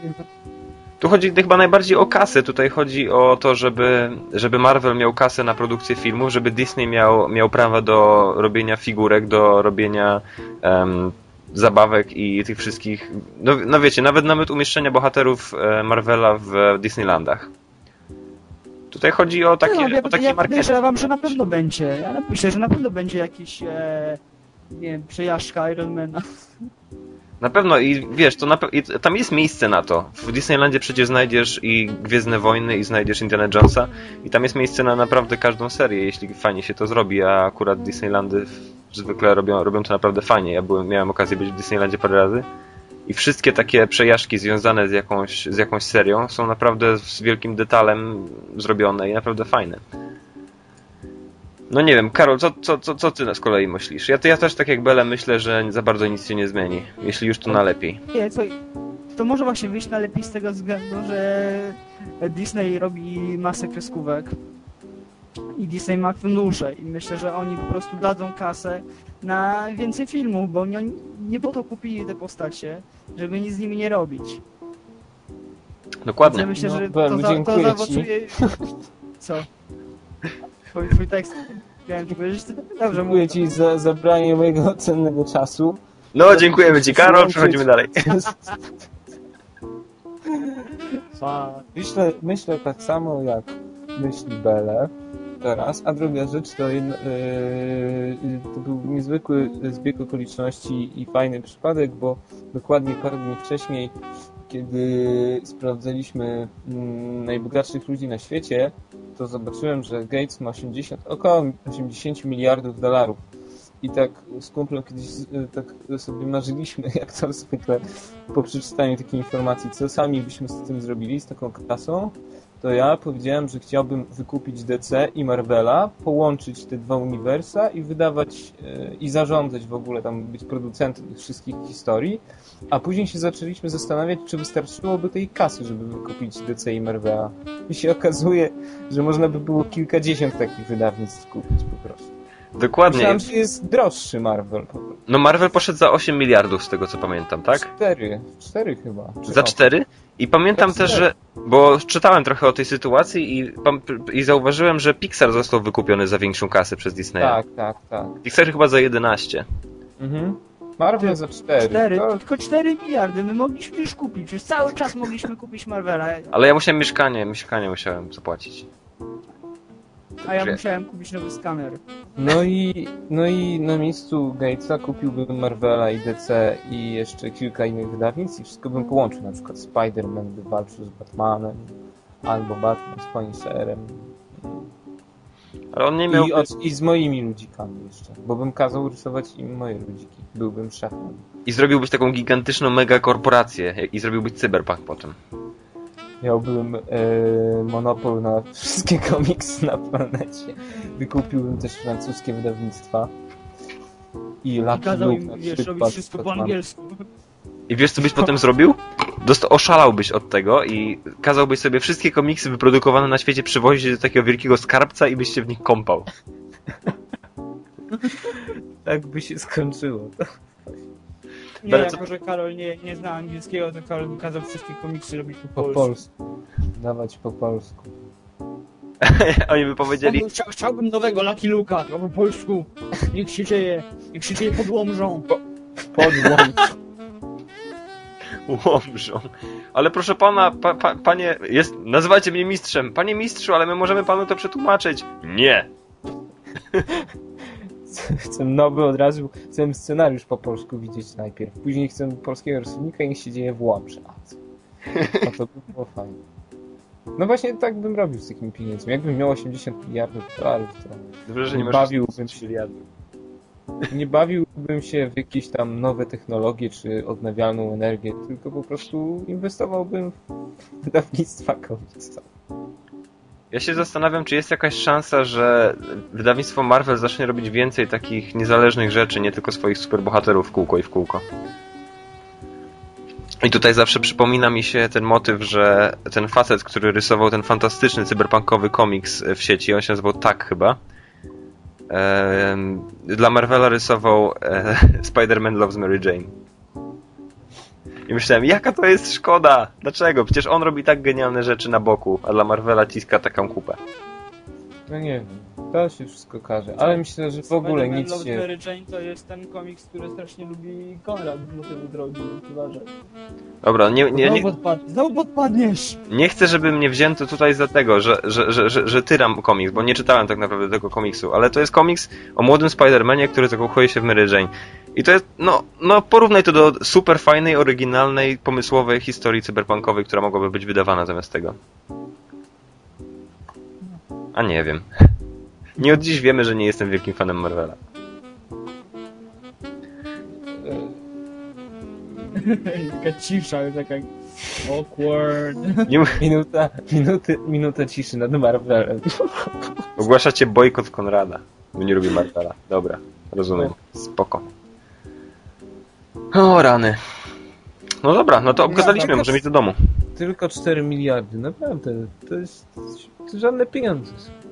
Tu chodzi chyba najbardziej o kasę. Tutaj chodzi o to, żeby, żeby Marvel miał kasę na produkcję filmów, żeby Disney miał, miał prawa do robienia figurek, do robienia um, zabawek i tych wszystkich... No, no wiecie, nawet nawet umieszczenia bohaterów Marvela w Disneylandach. Tutaj chodzi o takie, no, ja, o takie ja marketing. podejrzewam, że na pewno będzie. Ja myślę, że na pewno będzie jakiś e, nie wiem, przejażdżka Ironmana. Na pewno i wiesz, to na pe- i tam jest miejsce na to. W Disneylandzie przecież znajdziesz i Gwiezdne Wojny i znajdziesz Indiana Jonesa i tam jest miejsce na naprawdę każdą serię, jeśli fajnie się to zrobi, a akurat Disneylandy zwykle robią, robią to naprawdę fajnie. Ja byłem, miałem okazję być w Disneylandzie parę razy i wszystkie takie przejażdżki związane z jakąś, z jakąś serią są naprawdę z wielkim detalem zrobione i naprawdę fajne. No nie wiem, Karol, co, co, co, co ty z kolei myślisz? Ja, ja też tak jak Bele myślę, że za bardzo nic się nie zmieni. Jeśli już to na lepiej. Nie, co, to może właśnie wyjść na lepiej z tego względu, że Disney robi masę kreskówek i Disney ma fundusze i myślę, że oni po prostu dadzą kasę na więcej filmów, bo oni nie po to kupili te postacie, żeby nic z nimi nie robić. Dokładnie. Ja myślę, no, że Bel, to, za, to zaowocuje... Co? Twój, twój tekst. Miałem ci powiedzieć, to dobrze dziękuję mówię. ci za zabranie mojego cennego czasu. No, dziękujemy ci, Karol, przechodzimy dalej. Myślę, myślę tak samo jak myśli Bele teraz, a druga rzecz to, jedno, yy, to był niezwykły zbieg okoliczności i fajny przypadek, bo dokładnie parę dni wcześniej, kiedy sprawdzaliśmy mm, najbogatszych ludzi na świecie, to zobaczyłem, że Gates ma osiemdziesiąt, około osiemdziesiąt miliardów dolarów. I tak z kumplem kiedyś tak sobie marzyliśmy, jak to zwykle po przeczytaniu takiej informacji, co sami byśmy z tym zrobili, z taką kasą, to ja powiedziałem, że chciałbym wykupić D C i Marvela, połączyć te dwa uniwersa i wydawać yy, i zarządzać w ogóle, tam być producentem tych wszystkich historii, a później się zaczęliśmy zastanawiać, czy wystarczyłoby tej kasy, żeby wykupić D C i Marvela. I się okazuje, że można by było kilkadziesiąt takich wydawnictw kupić po prostu. Dokładnie. Myślałem, że jest droższy Marvel. No Marvel poszedł za osiem miliardów z tego co pamiętam, tak? Cztery. Cztery chyba. Czy Za osiem? cztery? I pamiętam też, że... Bo czytałem trochę o tej sytuacji i, i zauważyłem, że Pixar został wykupiony za większą kasę przez Disneya. Tak, tak, tak. Pixar chyba za jedenaście. Mhm. Marvel za cztery. Cztery, To... tylko cztery miliardy, my mogliśmy już kupić, już cały czas mogliśmy kupić Marvela, Ale ja musiałem mieszkanie, mieszkanie musiałem zapłacić. a ja musiałem kupić nowy skaner. No i, no i na miejscu Gatesa kupiłbym Marvela i D C i jeszcze kilka innych wydawnictw i wszystko bym połączył. Na przykład Spider-Man by walczył z Batmanem, albo Batman z Punisherem. Ale on nie miał... I, od, I z moimi ludzikami jeszcze, bo bym kazał rysować im moje ludziki. Byłbym szefem. I zrobiłbyś taką gigantyczną megakorporację i zrobiłbyś cyberpunk potem. Miałbym e, monopol na wszystkie komiksy na planecie. Wykupiłbym też francuskie wydawnictwa. I Lucky Kazał Luke im, na wiesz, przykład. robić wszystko po angielsku. I wiesz co byś potem zrobił? dost oszalałbyś od tego i kazałbyś sobie wszystkie komiksy wyprodukowane na świecie przywozić do takiego wielkiego skarbca i byś się w nich kąpał. Tak by się skończyło. Nie, Bardzo- jako że Karol nie, nie zna angielskiego, to Karol by kazał wszystkie komiksy robić po Po polsku. polsku. Dawać po polsku. Oni by powiedzieli, Chciał, chciałbym nowego Lucky Luka, to po polsku. Niech się dzieje, niech się dzieje pod Łomżą. Podłącz. Łomżą. Ale proszę pana, pa, pa, panie, jest, nazywajcie mnie mistrzem. Panie mistrzu, ale my możemy panu to przetłumaczyć. Nie. Chcę nowy od razu, chcę scenariusz po polsku widzieć najpierw. Później chcę polskiego rysownika i niech się dzieje w Łomży. A co? No to by było fajnie. No właśnie tak bym robił z takimi pieniędzmi. Jakbym miał osiemdziesiąt miliardów dolarów, to Dobrze, że nie nie możesz bawiłbym się, nie bawiłbym się w jakieś tam nowe technologie czy odnawialną energię, tylko po prostu inwestowałbym w wydawnictwa komiksowe. Ja się zastanawiam, czy jest jakaś szansa, że wydawnictwo Marvel zacznie robić więcej takich niezależnych rzeczy, nie tylko swoich superbohaterów w kółko i w kółko. I tutaj zawsze przypomina mi się ten motyw, że ten facet, który rysował ten fantastyczny cyberpunkowy komiks w sieci, on się nazywał Tak chyba, em, dla Marvela rysował e, Spider-Man Loves Mary Jane. I myślałem, jaka to jest szkoda? Dlaczego? Przecież on robi tak genialne rzeczy na boku, a dla Marvela ciska taką kupę. No nie wiem, to się wszystko każe, ale myślę, że w ogóle nic Love się... Mary Jane to jest ten komiks, który strasznie lubi Konrad z motywu drogi, uważaj. Dobra, nie, nie, nie, Znowu, odpad... Znowu podpadniesz! nie chcę, żeby mnie wzięto tutaj za tego, że, że, że, że, że tyram komiks, bo nie czytałem tak naprawdę tego komiksu, ale to jest komiks o młodym Spider-Manie, który zakochuje się w Mary Jane. I to jest, no, no porównaj to do super fajnej, oryginalnej, pomysłowej historii cyberpunkowej, która mogłaby być wydawana zamiast tego. A nie wiem. Nie od dziś wiemy, że nie jestem wielkim fanem Marvela. Taka cisza, taka awkward. Nie, Minuta, minuty, minuta ciszy nad Marvelem. ogłaszacie bojkot Konrada, bo nie lubię Marvela. Dobra, rozumiem. Spoko. O rany. No dobra, no to obgadaliśmy, tak możemy iść do domu. Tylko cztery miliardy, naprawdę. To jest to żadne pieniądze.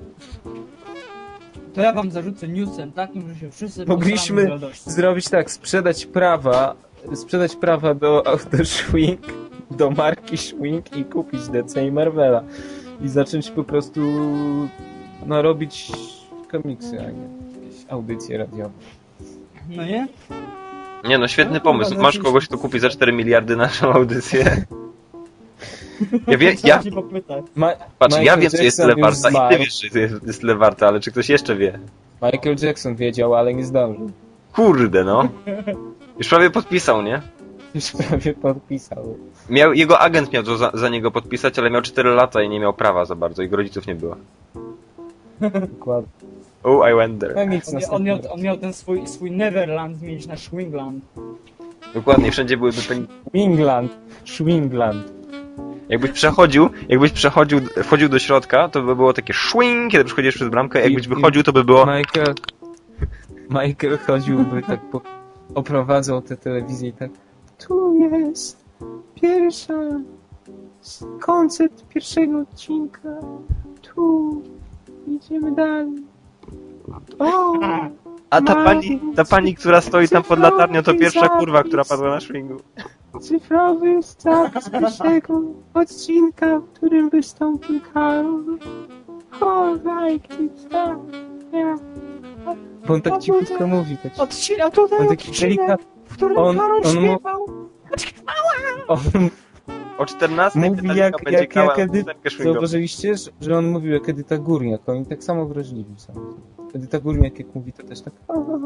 To ja wam zarzucę newsem takim, że się wszyscy Mogliśmy posramy z radości. zrobić tak, sprzedać prawa, sprzedać prawa do Autoshwing, do marki Schwing i kupić D C i Marvela. I zacząć po prostu no robić komiksy, a nie jakieś audycje radiowe. No nie? Nie no, świetny No, pomysł. chyba Masz zaczęliśmy- kogoś, kto kupi za cztery miliardy naszą audycję. Ja, wie, ja, Trzeba się popytać. Ma- patrz, ja Michael wiem, co jest Jackson tyle już warta i zmarł. ty wiesz, że jest, jest tyle warta, ale czy ktoś jeszcze wie? Michael Jackson wiedział, ale nie zdążył. Kurde, no. Już prawie podpisał, nie? Już prawie podpisał. Miał, jego agent miał to za, za niego podpisać, ale miał cztery lata i nie miał prawa za bardzo. Jego rodziców nie było. Dokładnie. Oh, I went there. No nic, On, on, miał, następnego. on miał ten swój, swój Neverland zmienić na Schwingland. Dokładnie, wszędzie byłyby pen... Schwingland. Schwingland. Jakbyś przechodził, jakbyś przechodził, wchodził do środka, to by było takie szwing, kiedy przechodzisz przez bramkę, jakbyś I- wychodził, to by było... Michael... Michael chodziłby tak po... Oprowadzał tę telewizję i tak... Tu jest pierwsza... koncept pierwszego odcinka. Tu... Idziemy dalej. O! A ta pani, ta pani, która stoi tam pod latarnią, to pierwsza kurwa, która padła na szwingu. Cyfrowy zapis pierwszego odcinka, w którym wystąpił Karol. O, like it, tak, yeah. Bo on tak cichutko mówi, tak. Odcina tutaj On taki delikat... w którym on- Karol on mu- śpiewał. On O czternastej mówi Metallica jak, będzie jak, grała jak Edyta... piosenkę szwingową. Zauważyliście, że- że on mówił jak Edyta Górniak. Oni tak samo wrażliwi są. Edyta Górniak jak mówi, to też tak...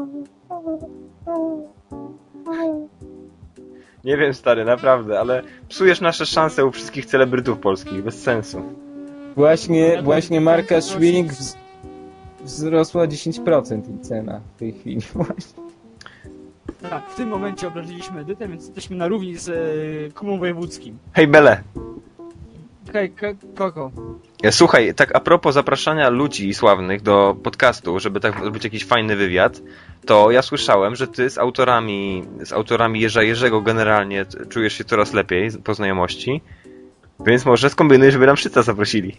Nie wiem, stary, naprawdę, ale psujesz nasze szanse u wszystkich celebrytów polskich, bez sensu. Właśnie, właśnie marka Schwing wz... wzrosła dziesięć procent jej cena w tej chwili. Właśnie. Tak, w tym momencie obraziliśmy Edytę, więc jesteśmy na równi z e, Kumą Wojewódzkim. Hej, Bele! Czekaj, Koko. Słuchaj, tak a propos zapraszania ludzi sławnych do podcastu, żeby tak zrobić jakiś fajny wywiad, to ja słyszałem, że ty z autorami, z autorami Jerza Jerzego generalnie czujesz się coraz lepiej po znajomości, więc może skombinuj, żeby nam Szyca zaprosili.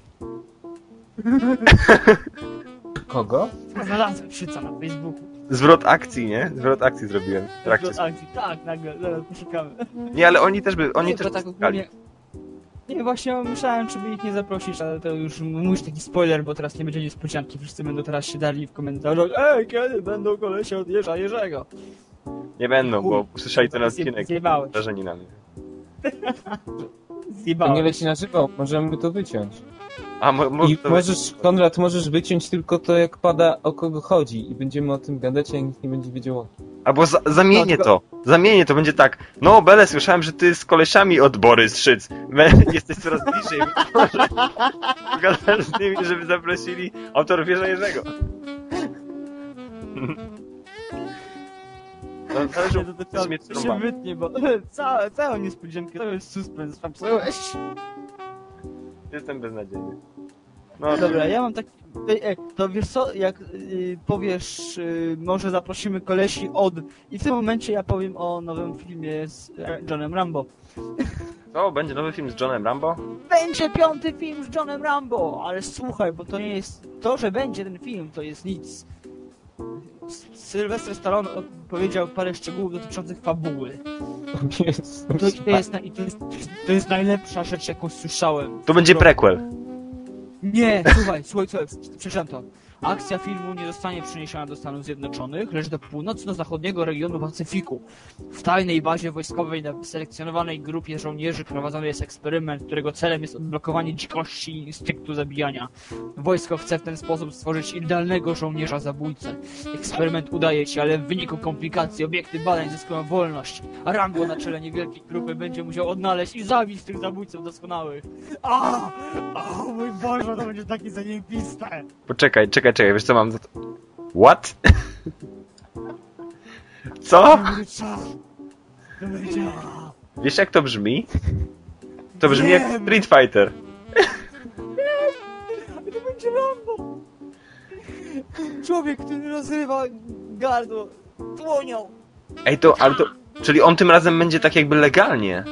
Kogo? Znalazłem Szyca na Facebooku. Zwrot akcji, nie? Zwrot akcji zrobiłem w trakcie. Zwrot akcji, tak, nagle, zaraz poszukamy. Nie, ale oni też by, oni nie, też tak by ogólnie... Nie, właśnie myślałem, czy by ich nie zaprosić, ale to już mówisz taki spoiler, bo teraz nie będzie niespodzianki. Wszyscy będą teraz się dali w komentarzach: ej, kiedy będą kolesie od Jerza Jerzego? Nie będą, bo usłyszeli ten odcinek. Zjebałeś. Wrażeni na mnie. To nie leci na żywo, możemy to wyciąć. A, mo- mo- I to możesz, Konrad, możesz wyciąć tylko to, jak pada, o kogo chodzi i będziemy o tym gadać, a nikt nie będzie wiedział o kim. Albo za- zamienię to. Zamienię to, będzie tak. No, Bele, słyszałem, że ty z kolesiami od Borys Szyc. Jesteś coraz bliżej. Może pogadasz z nimi, żeby zaprosili autorów Jerza Jerzego. No, zależy, to, to, to, to, to się wytnie, bo cała, całą niespodziankę to jest suspens. Popsułeś. Jestem beznadziejny. No dobra, ja mam taki... Ej, to wiesz co, jak yy, powiesz, yy, może zaprosimy kolesi od... I w tym momencie ja powiem o nowym filmie z Johnem Rambo. O, będzie nowy film z Johnem Rambo? Będzie piąty film z Johnem Rambo! Ale słuchaj, bo to nie jest... To, że będzie ten film, to jest nic. Sylwester Stallone powiedział parę szczegółów dotyczących fabuły. Jest, To, to, jest, i to, jest, to jest najlepsza rzecz, jaką słyszałem. To będzie prequel. Nie, słuchaj, słuchaj, słuchaj, przeczytam to. Akcja filmu nie zostanie przeniesiona do Stanów Zjednoczonych, lecz do północno-zachodniego regionu Pacyfiku. W tajnej bazie wojskowej na wyselekcjonowanej grupie żołnierzy prowadzony jest eksperyment, którego celem jest odblokowanie dzikości i instynktu zabijania. Wojsko chce w ten sposób stworzyć idealnego żołnierza zabójcę. Eksperyment udaje się, ale w wyniku komplikacji obiekty badań zyskują wolność, a Rambo na czele niewielkiej grupy będzie musiał odnaleźć i zabić tych zabójców doskonałych. A! O mój Boże, to będzie takie zajebiste! Poczekaj, czekaj, czekaj, wiesz co mam za to? What? Co? Wiesz jak to brzmi? To brzmi Wiem. jak Street Fighter. To będzie Rambo! Człowiek, który rozrywa gardło dłonią. Ej, to, ale to... Czyli on tym razem będzie tak jakby legalnie.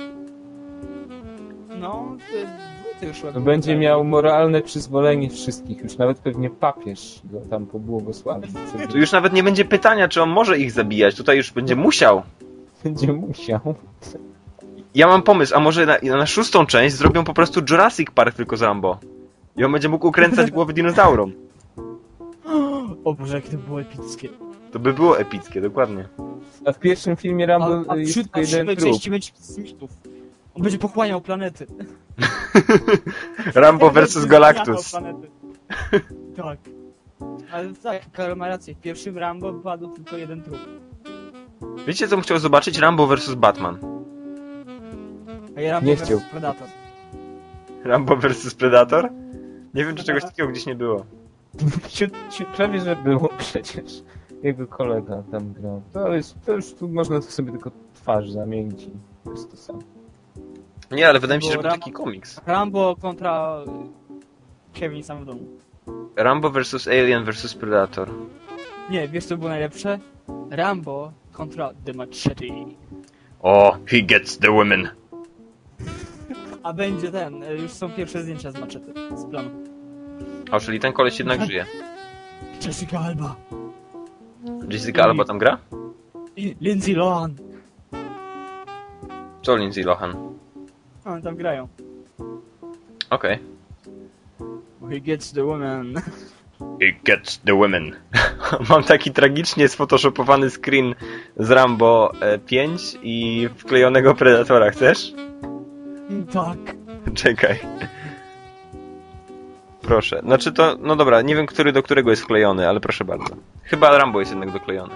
No, to, to już ładnie. Będzie miał moralne przyzwolenie wszystkich, już nawet pewnie papież go tam pobłogosławi. Tu już nawet nie będzie pytania, czy on może ich zabijać. Tutaj już będzie musiał. Będzie musiał. Ja mam pomysł, a może na, na szóstą część zrobią po prostu Jurassic Park tylko z Rambo. I on będzie mógł ukręcać głowy dinozaurom. O Boże, jak to było epickie. To by było epickie, dokładnie. A w pierwszym filmie Rambo A, a jest wśród, tylko a jeden wśród trup. części będzie z mitów. On będzie pochłaniał planety. Rambo versus Galactus. Planety. Tak. Ale tak, Karol ma rację. W pierwszym Rambo padł tylko jeden trup. Wiecie co bym chciał zobaczyć? Rambo versus Batman. A ja Rambo Nie versus chciał. Predator. Rambo versus Predator? Nie wiem, czy czegoś takiego gdzieś nie było. Prawie, że było przecież. Jego kolega tam grał. To, jest, to już tu można sobie tylko twarz zamienić i to jest to samo. Nie, ale wydaje mi się, że Bo był Ram- taki komiks. Rambo kontra Kevin sam w domu. Rambo versus Alien versus Predator. Nie, wiesz co było najlepsze? Rambo kontra The Machete. O, he gets the women. A będzie ten, już są pierwsze zdjęcia z Machety, z planu. O, czyli ten koleś jednak żyje. Jessica Alba. Jessica Alba tam gra? I Lindsay Lohan. Co Lindsay Lohan? A, tam grają. Okej. He gets the woman. He gets the women. Mam taki tragicznie sfotoshopowany screen z Rambo pięć i wklejonego Predatora. Chcesz? Tak. Czekaj. Proszę. Znaczy to, no dobra, nie wiem, który do którego jest wklejony, ale proszę bardzo. Chyba Rambo jest jednak doklejony.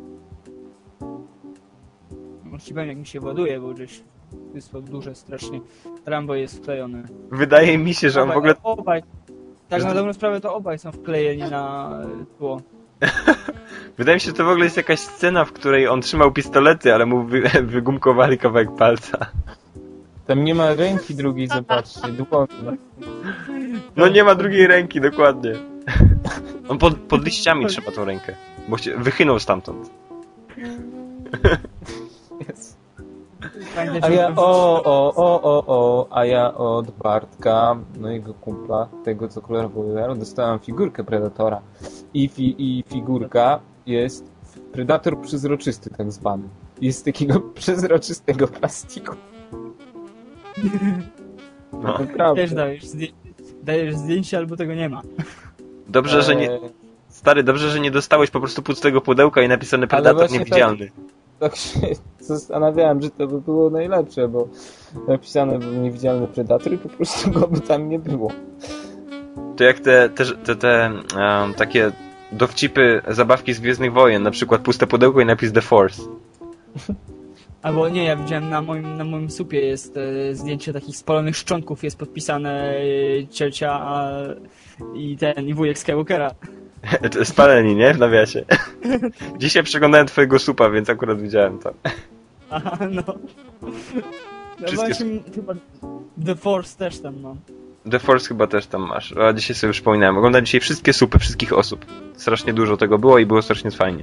Ci powiem, jak mi się ładuje, bo gdzieś wysłał duże strasznie. Rambo jest wklejony. Wydaje mi się, że on w ogóle... Obaj. Tak Że- na dobrą sprawę to obaj są wklejeni na tło. Wydaje mi się, że to w ogóle jest jakaś scena, w której on trzymał pistolety, ale mu wy... wygumkowali kawałek palca. Tam nie ma ręki drugiej, zobaczcie, dłoń. No nie ma drugiej ręki, dokładnie. On pod, pod liściami trzyma tą rękę, bo się wychynął stamtąd. Jest. Fajnie, A że- ja, o, o, o, o, o, a ja od Bartka, no jego kumpla, tego co kolorowo wybrał, dostałem figurkę Predatora. I, fi, I figurka jest Predator przezroczysty tak zwany. Jest z takiego przezroczystego plastiku. No. Naprawdę. Też dajesz, zdję- dajesz zdjęcie, albo tego nie ma. Dobrze, że nie... Eee, Stary, dobrze, że nie dostałeś po prostu pustego pudełka i napisane Predator właśnie niewidzialny. Tak się zastanawiałem, że to by było najlepsze, bo napisane był niewidzialny Predator i po prostu go by tam nie było. To jak te, te, te, te um, takie dowcipy, zabawki z Gwiezdnych Wojen, na przykład puste pudełko i napis The Force. Albo nie, ja widziałem na moim, na moim supie jest e, zdjęcie takich spalonych szczątków, jest podpisane e, ciocia a, i ten, i wujek Skywalkera. Spaleni, nie? W nawiasie. Dzisiaj przeglądałem twojego supa, więc akurat widziałem to. Aha, no. No Wszystkie- właśnie, chyba The Force też tam mam. The Force chyba też tam masz. A dzisiaj sobie przypominałem. Oglądałem dzisiaj wszystkie supy, wszystkich osób. Strasznie dużo tego było i było strasznie fajnie.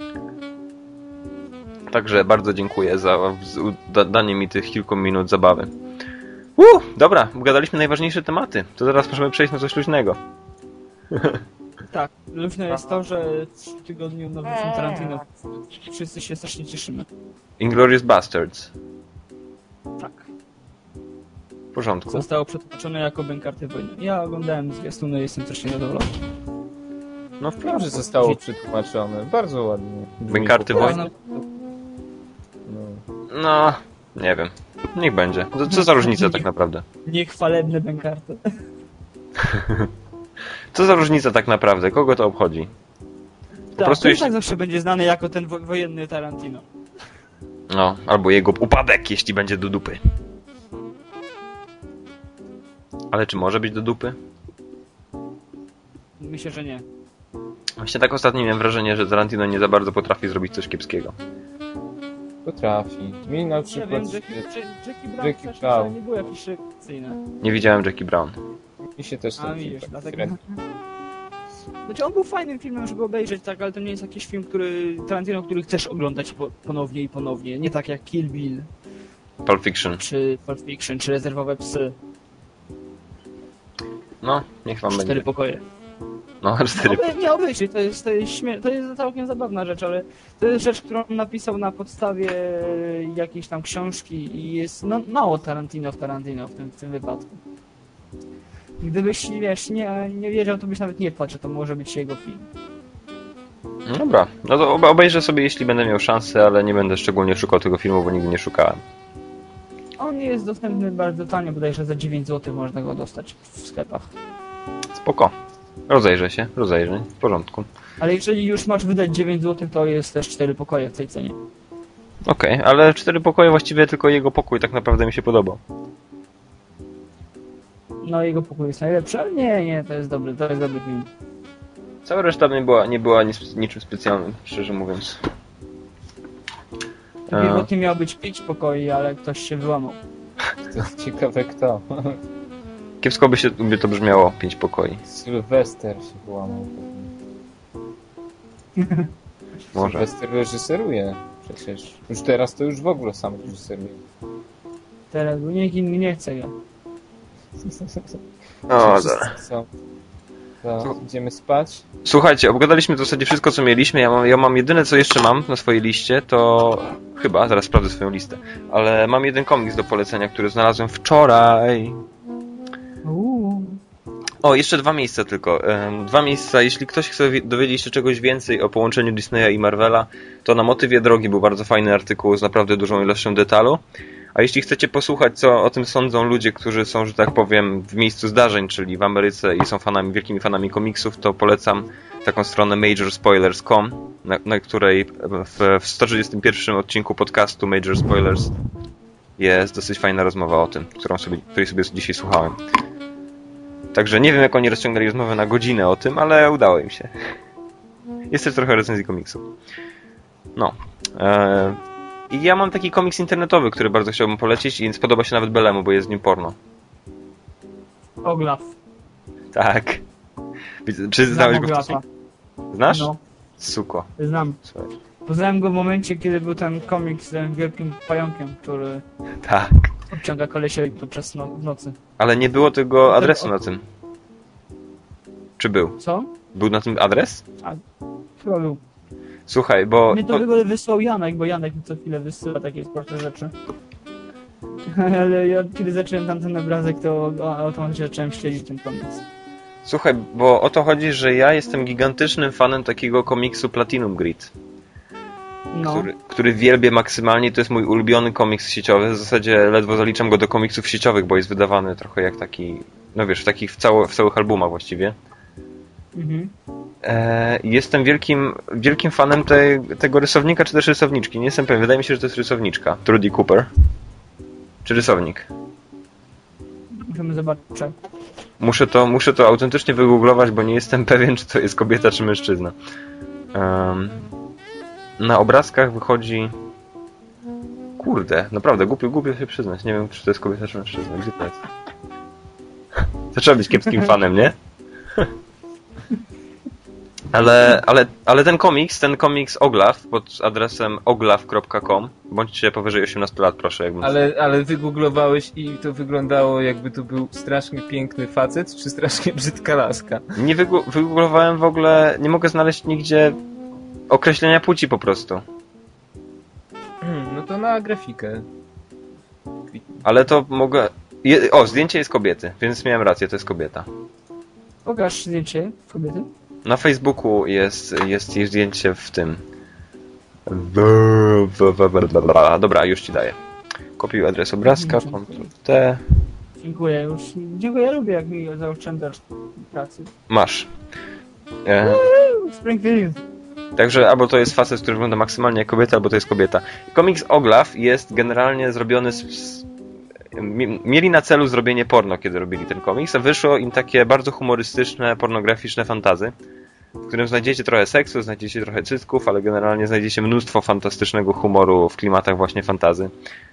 Także bardzo dziękuję za z- da- danie mi tych kilku minut zabawy. Uh, dobra, gadaliśmy najważniejsze tematy. To teraz możemy przejść na coś luźnego. Tak, luźne jest to, że w tym tygodniu nowy film Tarantino. Wszyscy się strasznie cieszymy. Inglourious Basterds. Tak. W porządku. Zostało przetłumaczone jako Bękarty Wojny. Ja oglądałem zwiastuny i jestem strasznie zadowolony. No w Dobrze zostało przetłumaczone, bardzo ładnie. Bękarty Brzmi po wojny? polsku. No. No, nie wiem. Niech będzie. Co, co za różnica tak naprawdę? Niechwalebne Bękarty. Co za różnica tak naprawdę? Kogo to obchodzi? Tak, prostu to i jeśli- tak zawsze będzie znany jako ten wo- wojenny Tarantino. No, albo jego upadek, jeśli będzie do dupy. Ale czy może być do dupy? Myślę, że nie. Właśnie tak ostatnio miałem wrażenie, że Tarantino nie za bardzo potrafi zrobić coś kiepskiego. Potrafi. Mi na Nie przykład... wiem, Jackie, Jackie, Jackie Brown Jackie też Brown. nie było jakieś rewelacyjne. Nie widziałem Jackie Brown. Mi się też A ten widzisz, film tak dlatego... średnio. Znaczy on był fajnym filmem, żeby obejrzeć, tak, ale to nie jest jakiś film, który Tarantino, który chcesz oglądać po, ponownie i ponownie. Nie tak jak Kill Bill, Pulp Fiction. czy Pulp Fiction, czy Rezerwowe Psy. No, niech wam Cztery będzie. pokoje. No, cztery. Oby, nie obejrzyj, to jest, to, jest śmie- to jest całkiem zabawna rzecz, ale to jest rzecz, którą napisał na podstawie jakiejś tam książki i jest no, mało Tarantino w Tarantino w tym, w tym wypadku. Gdybyś, wiesz, nie, nie wiedział, to byś nawet nie wpadł, że to może być jego film. Dobra, no to oba- obejrzę sobie, jeśli będę miał szansę, ale nie będę szczególnie szukał tego filmu, bo nigdy nie szukałem. On jest dostępny bardzo tanio, bodajże za dziewięć złotych można go dostać w sklepach. Spoko. Rozejrzę się, rozejrzę. W porządku. Ale jeżeli już masz wydać dziewięć złotych, to jest też cztery pokoje w tej cenie. Okej, ale cztery pokoje właściwie tylko jego pokój tak naprawdę mi się podobał. No jego pokój jest najlepszy, ale nie, nie, to jest dobry, to jest dobry film. Cała reszta nie była, nie była nic, niczym specjalnym, szczerze mówiąc. A. Pierwotnie miało być pięć pokoi, ale ktoś się wyłamał. To ciekawe kto. Kiepsko by, się, by to brzmiało, pięć pokoi. Sylwester się wyłamał. Może. Sylwester reżyseruje przecież. Już teraz to już w ogóle sam reżyseruje. Teraz nikt inny nie chce go. O, Wszyscy dobra. są. To idziemy spać? Słuchajcie, obgadaliśmy w zasadzie wszystko, co mieliśmy. Ja mam, ja mam jedyne, co jeszcze mam na swojej liście, to... Chyba, zaraz sprawdzę swoją listę. Ale mam jeden komiks do polecenia, który znalazłem wczoraj. Uuu. O, jeszcze dwa miejsca tylko. Ym, Dwa miejsca, jeśli ktoś chce wi- dowiedzieć się czegoś więcej o połączeniu Disneya i Marvela, to na Motywie Drogi był bardzo fajny artykuł z naprawdę dużą ilością detalu. A jeśli chcecie posłuchać, co o tym sądzą ludzie, którzy są, że tak powiem, w miejscu zdarzeń, czyli w Ameryce i są fanami, wielkimi fanami komiksów, to polecam taką stronę major spoilers kropka com, na, na której w, w sto trzydziestym pierwszym odcinku podcastu Major Spoilers jest dosyć fajna rozmowa o tym, którą sobie, której sobie dzisiaj słuchałem. Także nie wiem, jak oni rozciągnęli rozmowę na godzinę o tym, ale udało im się. Jest też trochę recenzji komiksów. No. Eee, I ja mam taki komiks internetowy, który bardzo chciałbym polecić i spodoba się nawet Belemu, bo jest w nim porno. Oglaf. Tak. Czy znałeś go wcześniej? Znasz? No, Suko. znam. Słuchaj. Poznałem go w momencie, kiedy był ten komiks z tym wielkim pająkiem, który Tak. obciąga kolesiowi podczas no- w nocy. Ale nie było tego adresu na tym. Czy był? Co? Był na tym adres? Chyba był. Słuchaj, bo... Mnie to w ogóle wysłał Janek, bo Janek mi co chwilę wysyła takie proste rzeczy. Ale ja kiedy zacząłem tamten obrazek, to automatycznie zacząłem śledzić ten komiks. Słuchaj, bo o to chodzi, że ja jestem gigantycznym fanem takiego komiksu Platinum Grid. No. Który, który wielbię maksymalnie, to jest mój ulubiony komiks sieciowy. W zasadzie ledwo zaliczam go do komiksów sieciowych, bo jest wydawany trochę jak taki, no wiesz, w takich w, cało, w całych albumach właściwie. Mhm. E, jestem wielkim, wielkim fanem te, tego rysownika, czy też rysowniczki. Nie jestem pewien, wydaje mi się, że to jest rysowniczka. Trudy Cooper. Czy rysownik? Możemy zobaczyć. Muszę to, muszę to autentycznie wygooglować, bo nie jestem pewien, czy to jest kobieta, czy mężczyzna. Um, na obrazkach wychodzi... Kurde, naprawdę, głupio, głupio się przyznać. Nie wiem, czy to jest kobieta, czy mężczyzna. Gdzie to jest? To trzeba być kiepskim fanem, nie? Ale, ale, ale ten komiks, ten komiks Oglaf pod adresem oglaf kropka com, bądźcie powyżej osiemnastu lat, proszę. Jakbym... Ale, ale wygooglowałeś i to wyglądało, jakby to był strasznie piękny facet, czy strasznie brzydka laska? Nie wygu- wygooglowałem w ogóle, nie mogę znaleźć nigdzie określenia płci po prostu. No to na grafikę. Ale to mogę... Je... O, zdjęcie jest kobiety, więc miałem rację, to jest kobieta. Pokaż zdjęcie kobiety. Na Facebooku jest, jest jej zdjęcie w tym. Dobra, już ci daję. Kopiuj adres obrazka, Ctrl T. Dziękuję, już. Dziękuję, ja lubię, jak mi zaoszczędzasz pracy. Masz. E, Springfield. także albo to jest facet, który wygląda maksymalnie jak kobieta, albo to jest kobieta. Komiks Oglaf jest generalnie zrobiony z, z, mieli na celu zrobienie porno, kiedy robili ten komiks, a wyszło im takie bardzo humorystyczne, pornograficzne fantazy, w którym znajdziecie trochę seksu, znajdziecie trochę cycków, ale generalnie znajdziecie mnóstwo fantastycznego humoru w klimatach właśnie fantazy.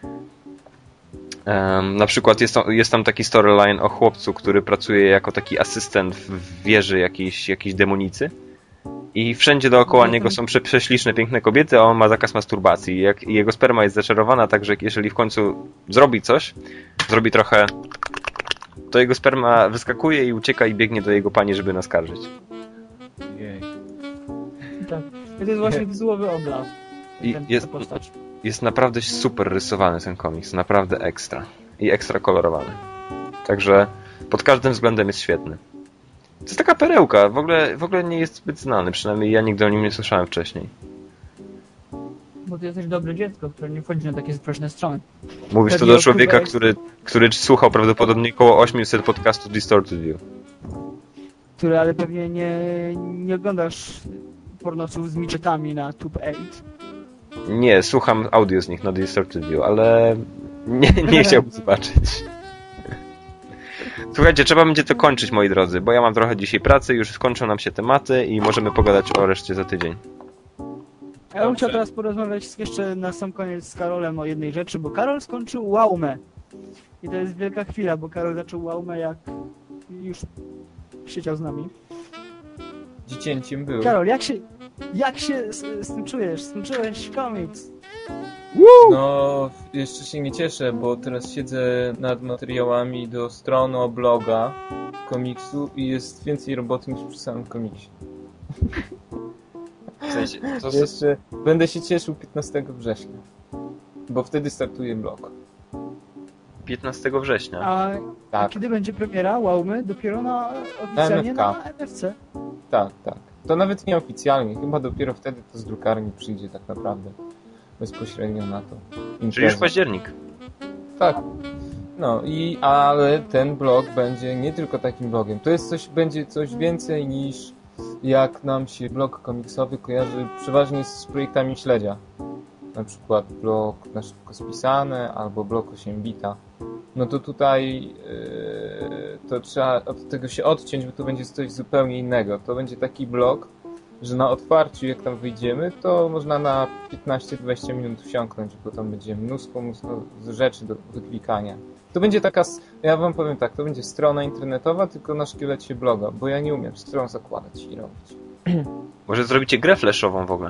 Um, na przykład jest, to, jest tam taki storyline o chłopcu, który pracuje jako taki asystent w wieży jakiejś, jakiejś demonicy. I wszędzie dookoła niego są prze, prześliczne, piękne kobiety, a on ma zakaz masturbacji. Jak, i jego sperma jest zaczarowana, tak że jeżeli w końcu zrobi coś, zrobi trochę, to jego sperma wyskakuje i ucieka i biegnie do jego pani, żeby naskarżyć. Jej. Tak. To jest właśnie wzłowy Oglaf. I Ten, jest, ta postać. jest naprawdę super rysowany ten komiks, naprawdę ekstra. I ekstra kolorowany. Także pod każdym względem jest świetny. To jest taka perełka, w ogóle, w ogóle nie jest zbyt znany, przynajmniej ja nigdy o nim nie słyszałem wcześniej. Bo ty jesteś dobre dziecko, które nie wchodzi na takie straszne strony. Mówisz to Pewnie do człowieka, odkrywałeś- który, który słuchał prawdopodobnie około osiemset podcastów Distorted View. Które ale pewnie nie, nie oglądasz pornosów z midgetami na Tube osiem. Nie, słucham audio z nich na Distorted View, ale nie, nie chciałbym zobaczyć. Słuchajcie, trzeba będzie to kończyć, moi drodzy, bo ja mam trochę dzisiaj pracy, już skończą nam się tematy i możemy pogadać o reszcie za tydzień. Ja bym chciał teraz porozmawiać jeszcze na sam koniec z Karolem o jednej rzeczy, bo Karol skończył Łaumę. I to jest wielka chwila, bo Karol zaczął Łaumę, jak już siedział z nami. Dziecięciem był. Karol, jak się, jak się z, z tym czujesz? Skończyłeś komiks. No, jeszcze się nie cieszę, bo teraz siedzę nad materiałami do strony bloga komiksu i jest więcej roboty niż przy samym komiksie. W sensie, to Jeszcze będę się cieszył piętnastego września, bo wtedy startuje blog. piętnastego września. A, a Tak, kiedy będzie premiera Łaumy? Dopiero na oficjalnie M F K. na M F C. tak, tak. To nawet nieoficjalnie, chyba dopiero wtedy to z drukarni przyjdzie tak naprawdę. Bezpośrednio na to. Czyli już październik. Tak. No i ale ten blog będzie nie tylko takim blogiem. To jest coś, będzie coś więcej niż jak nam się blog komiksowy kojarzy przeważnie z projektami śledzia. Na przykład blog Na Szybko Spisane albo blog osiem bita. No to tutaj yy, to trzeba od tego się odciąć, bo to będzie coś zupełnie innego. To będzie taki blog, że na otwarciu, jak tam wyjdziemy, to można na piętnaście dwadzieścia minut wsiąknąć, bo tam będzie mnóstwo, mnóstwo rzeczy do wyklikania. To będzie taka, ja wam powiem tak, to będzie strona internetowa, tylko na szkielecie bloga, bo ja nie umiem stron zakładać i robić. Może zrobicie grę flashową w ogóle?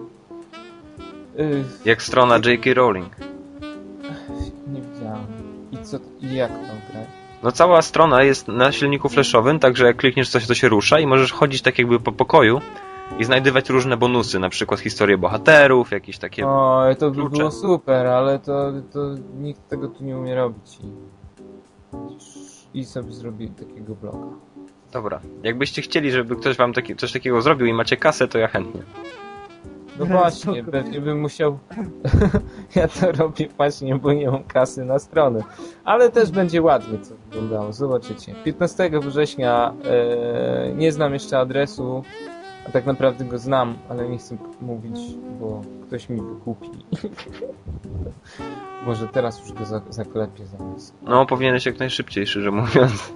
Yy, Jak strona J K Rowling. nie widziałem. I co, i jak tą grę? No cała strona jest na silniku flashowym, także jak klikniesz coś, to się rusza i możesz chodzić tak jakby po pokoju i znajdywać różne bonusy, na przykład historie bohaterów, jakieś takie... O, to by klucze. było super, ale to, to nikt tego tu nie umie robić. I, i sobie zrobi takiego bloga. Dobra, jakbyście chcieli, żeby ktoś wam taki, coś takiego zrobił i macie kasę, to ja chętnie. No właśnie, pewnie bym musiał... ja to robię właśnie, bo nie mam kasy na stronę. Ale też będzie ładnie to wyglądało, zobaczycie. piętnastego września e, nie znam jeszcze adresu, a tak naprawdę go znam, ale nie chcę mówić, bo ktoś mi wykupi. Może teraz już go za, zaklepię zamiast. No, powinieneś jak najszybciej, szczerze mówiąc.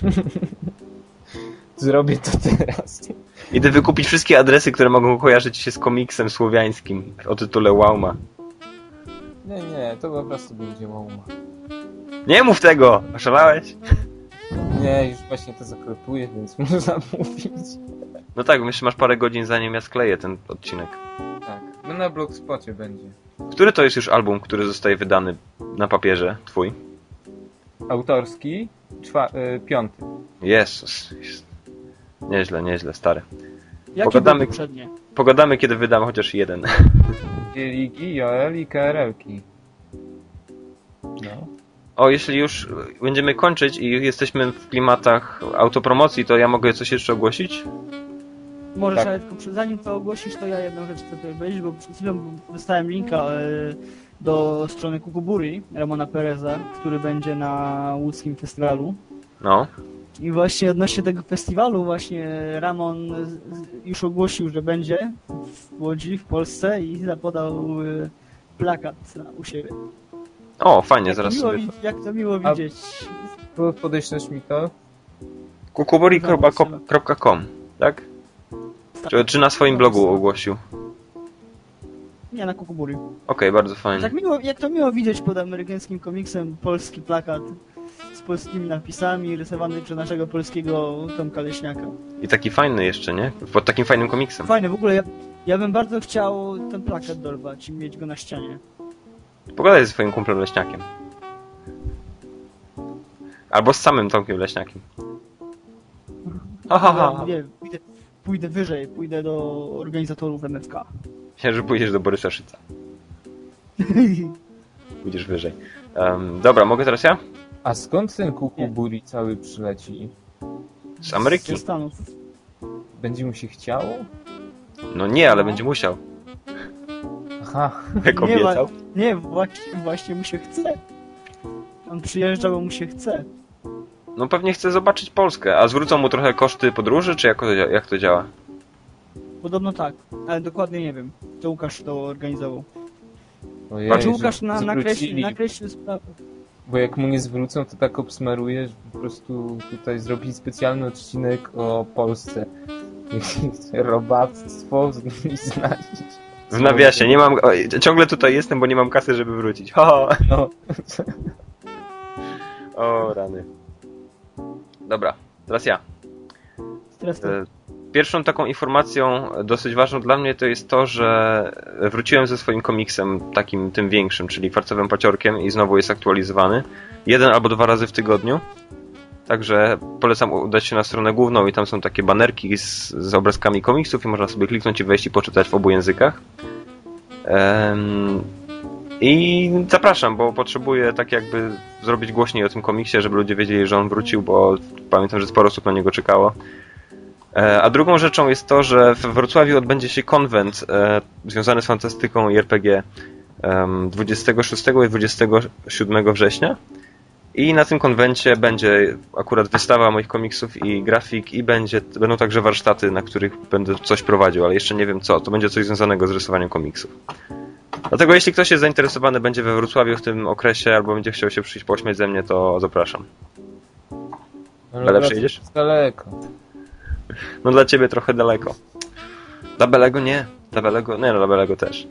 Zrobię to teraz. Idę wykupić wszystkie adresy, które mogą kojarzyć się z komiksem słowiańskim o tytule Łauma. Nie, nie, to po prostu będzie Łauma. Nie mów tego! Oszalałeś? Nie, już właśnie to zaklepuję, więc można mówić. No tak, jeszcze masz parę godzin, zanim ja skleję ten odcinek. Tak, no na Blogspocie będzie. Który to jest już album, który zostaje wydany na papierze, twój? Autorski, czwa, y, piąty. Jezus. Nieźle, nieźle, stary. Jakie Pogadamy- były poprzednie? Pogadamy, kiedy wydam chociaż jeden. Dwie ligi, Joel i K R L-ki. No. O, jeśli już będziemy kończyć i jesteśmy w klimatach autopromocji, to ja mogę coś jeszcze ogłosić? Możesz, Tak. ale tylko przed- zanim to ogłosisz, to ja jedną rzecz chcę tutaj powiedzieć, bo przed chwilą dostałem linka e, do strony Kukuburi Ramona Pereza, który będzie na łódzkim festiwalu. No. I właśnie odnośnie tego festiwalu właśnie Ramon z- z- już ogłosił, że będzie w Łodzi, w Polsce i zapodał e, plakat na, u siebie. O, fajnie, Jak to, zaraz miło, sobie... wi- jak to miło A- widzieć. Po- Podeślesz mi to? kukubori kropka com, tak? Czy, czy na swoim blogu ogłosił? Nie, na Kukuburi. Okej, bardzo fajnie. Tak miło, jak to miło widzieć pod amerykańskim komiksem polski plakat z polskimi napisami rysowany przez naszego polskiego Tomka Leśniaka. I taki fajny jeszcze, nie? Pod takim fajnym komiksem. Fajne, w ogóle ja, ja bym bardzo chciał ten plakat dorwać i mieć go na ścianie. Pogadaj ze swoim kumplem Leśniakiem. Albo z samym Tomkiem Leśniakiem. Ha, ha, ha. Nie, pójdę, pójdę wyżej, pójdę do organizatorów M F K. Myślę, że pójdziesz do Borysa Szyca. Pójdziesz wyżej. Um, dobra, mogę teraz ja? A skąd ten Kukuburi cały przyleci? Z Ameryki? Ze Stanów. Będzie mu się chciało? No nie, ale będzie musiał. Aha. Jak Nie, wa- obiecał. nie właśnie, właśnie mu się chce. On przyjeżdża, bo mu się chce. No pewnie chce zobaczyć Polskę. A zwrócą mu trochę koszty podróży, czy jak to, jak to działa? Podobno tak, ale dokładnie nie wiem. To Łukasz to organizował. Ojej, Znaczy że Łukasz na, nakreślił, zwrócili, nakreślił sprawę. bo jak mu nie zwrócą, to tak obsmaruje, że po prostu tutaj zrobić specjalny odcinek o Polsce. Robactwo i znaleźć. W nawiasie, nie mam... o, ciągle tutaj jestem, bo nie mam kasy, żeby wrócić. Ho! No. O, rany. Dobra, teraz ja. Teraz to. E, Pierwszą taką informacją dosyć ważną dla mnie to jest to, że wróciłem ze swoim komiksem, takim tym większym, czyli Farcowym Paciorkiem i znowu jest aktualizowany. Jeden albo dwa razy w tygodniu. Także polecam udać się na stronę główną i tam są takie banerki z, z obrazkami komiksów i można sobie kliknąć i wejść i poczytać w obu językach. Ehm, I zapraszam, bo potrzebuję tak jakby zrobić głośniej o tym komiksie, żeby ludzie wiedzieli, że on wrócił, bo pamiętam, że sporo osób na niego czekało. A drugą rzeczą jest to, że w Wrocławiu odbędzie się konwent e, związany z fantastyką i R P G e, dwudziestego szóstego i dwudziestego siódmego września. I na tym konwencie będzie akurat wystawa moich komiksów i grafik i będzie, będą także warsztaty, na których będę coś prowadził, ale jeszcze nie wiem co. To będzie coś związanego z rysowaniem komiksów. Dlatego jeśli ktoś jest zainteresowany, będzie we Wrocławiu w tym okresie albo będzie chciał się przyjść pośmiać ze mnie, to zapraszam. Ale Bele, wracam przyjedziesz? z daleko. No dla ciebie trochę daleko. Labelego nie. Labelego, nie no, Labelego też.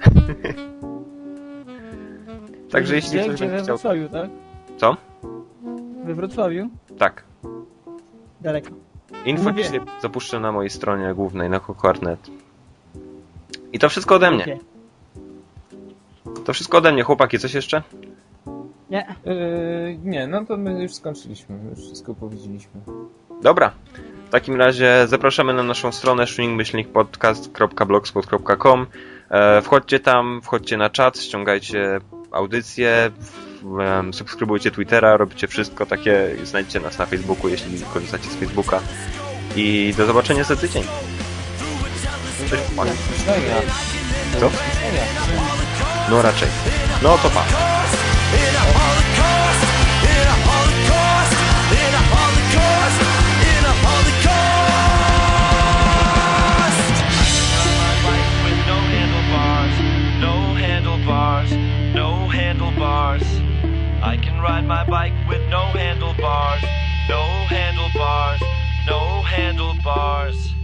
Także jeśli Gdzie, ktoś gdzie będzie we chciał... Wrocławiu, tak? Co? We Wrocławiu? Tak. Daleko. Info Mówię. dzisiaj zapuszczę na mojej stronie głównej, na Hokor kropka net. I to wszystko ode mnie. Gdzie? To wszystko ode mnie, chłopaki. Coś jeszcze? Nie. Yy, nie, no to my już skończyliśmy. Już wszystko powiedzieliśmy. Dobra. W takim razie zapraszamy na naszą stronę shring myślnik podcast kropka blogspot kropka com. E, wchodźcie tam, wchodźcie na czat, ściągajcie audycje, w, em, subskrybujcie Twittera, robicie wszystko takie, znajdźcie nas na Facebooku, jeśli korzystacie z Facebooka. I do zobaczenia za tydzień. Cześć, panie. Usłyszenia. Co? Do usłyszenia. No raczej. No to pa. I can ride my bike with no handlebars, no handlebars, no handlebars.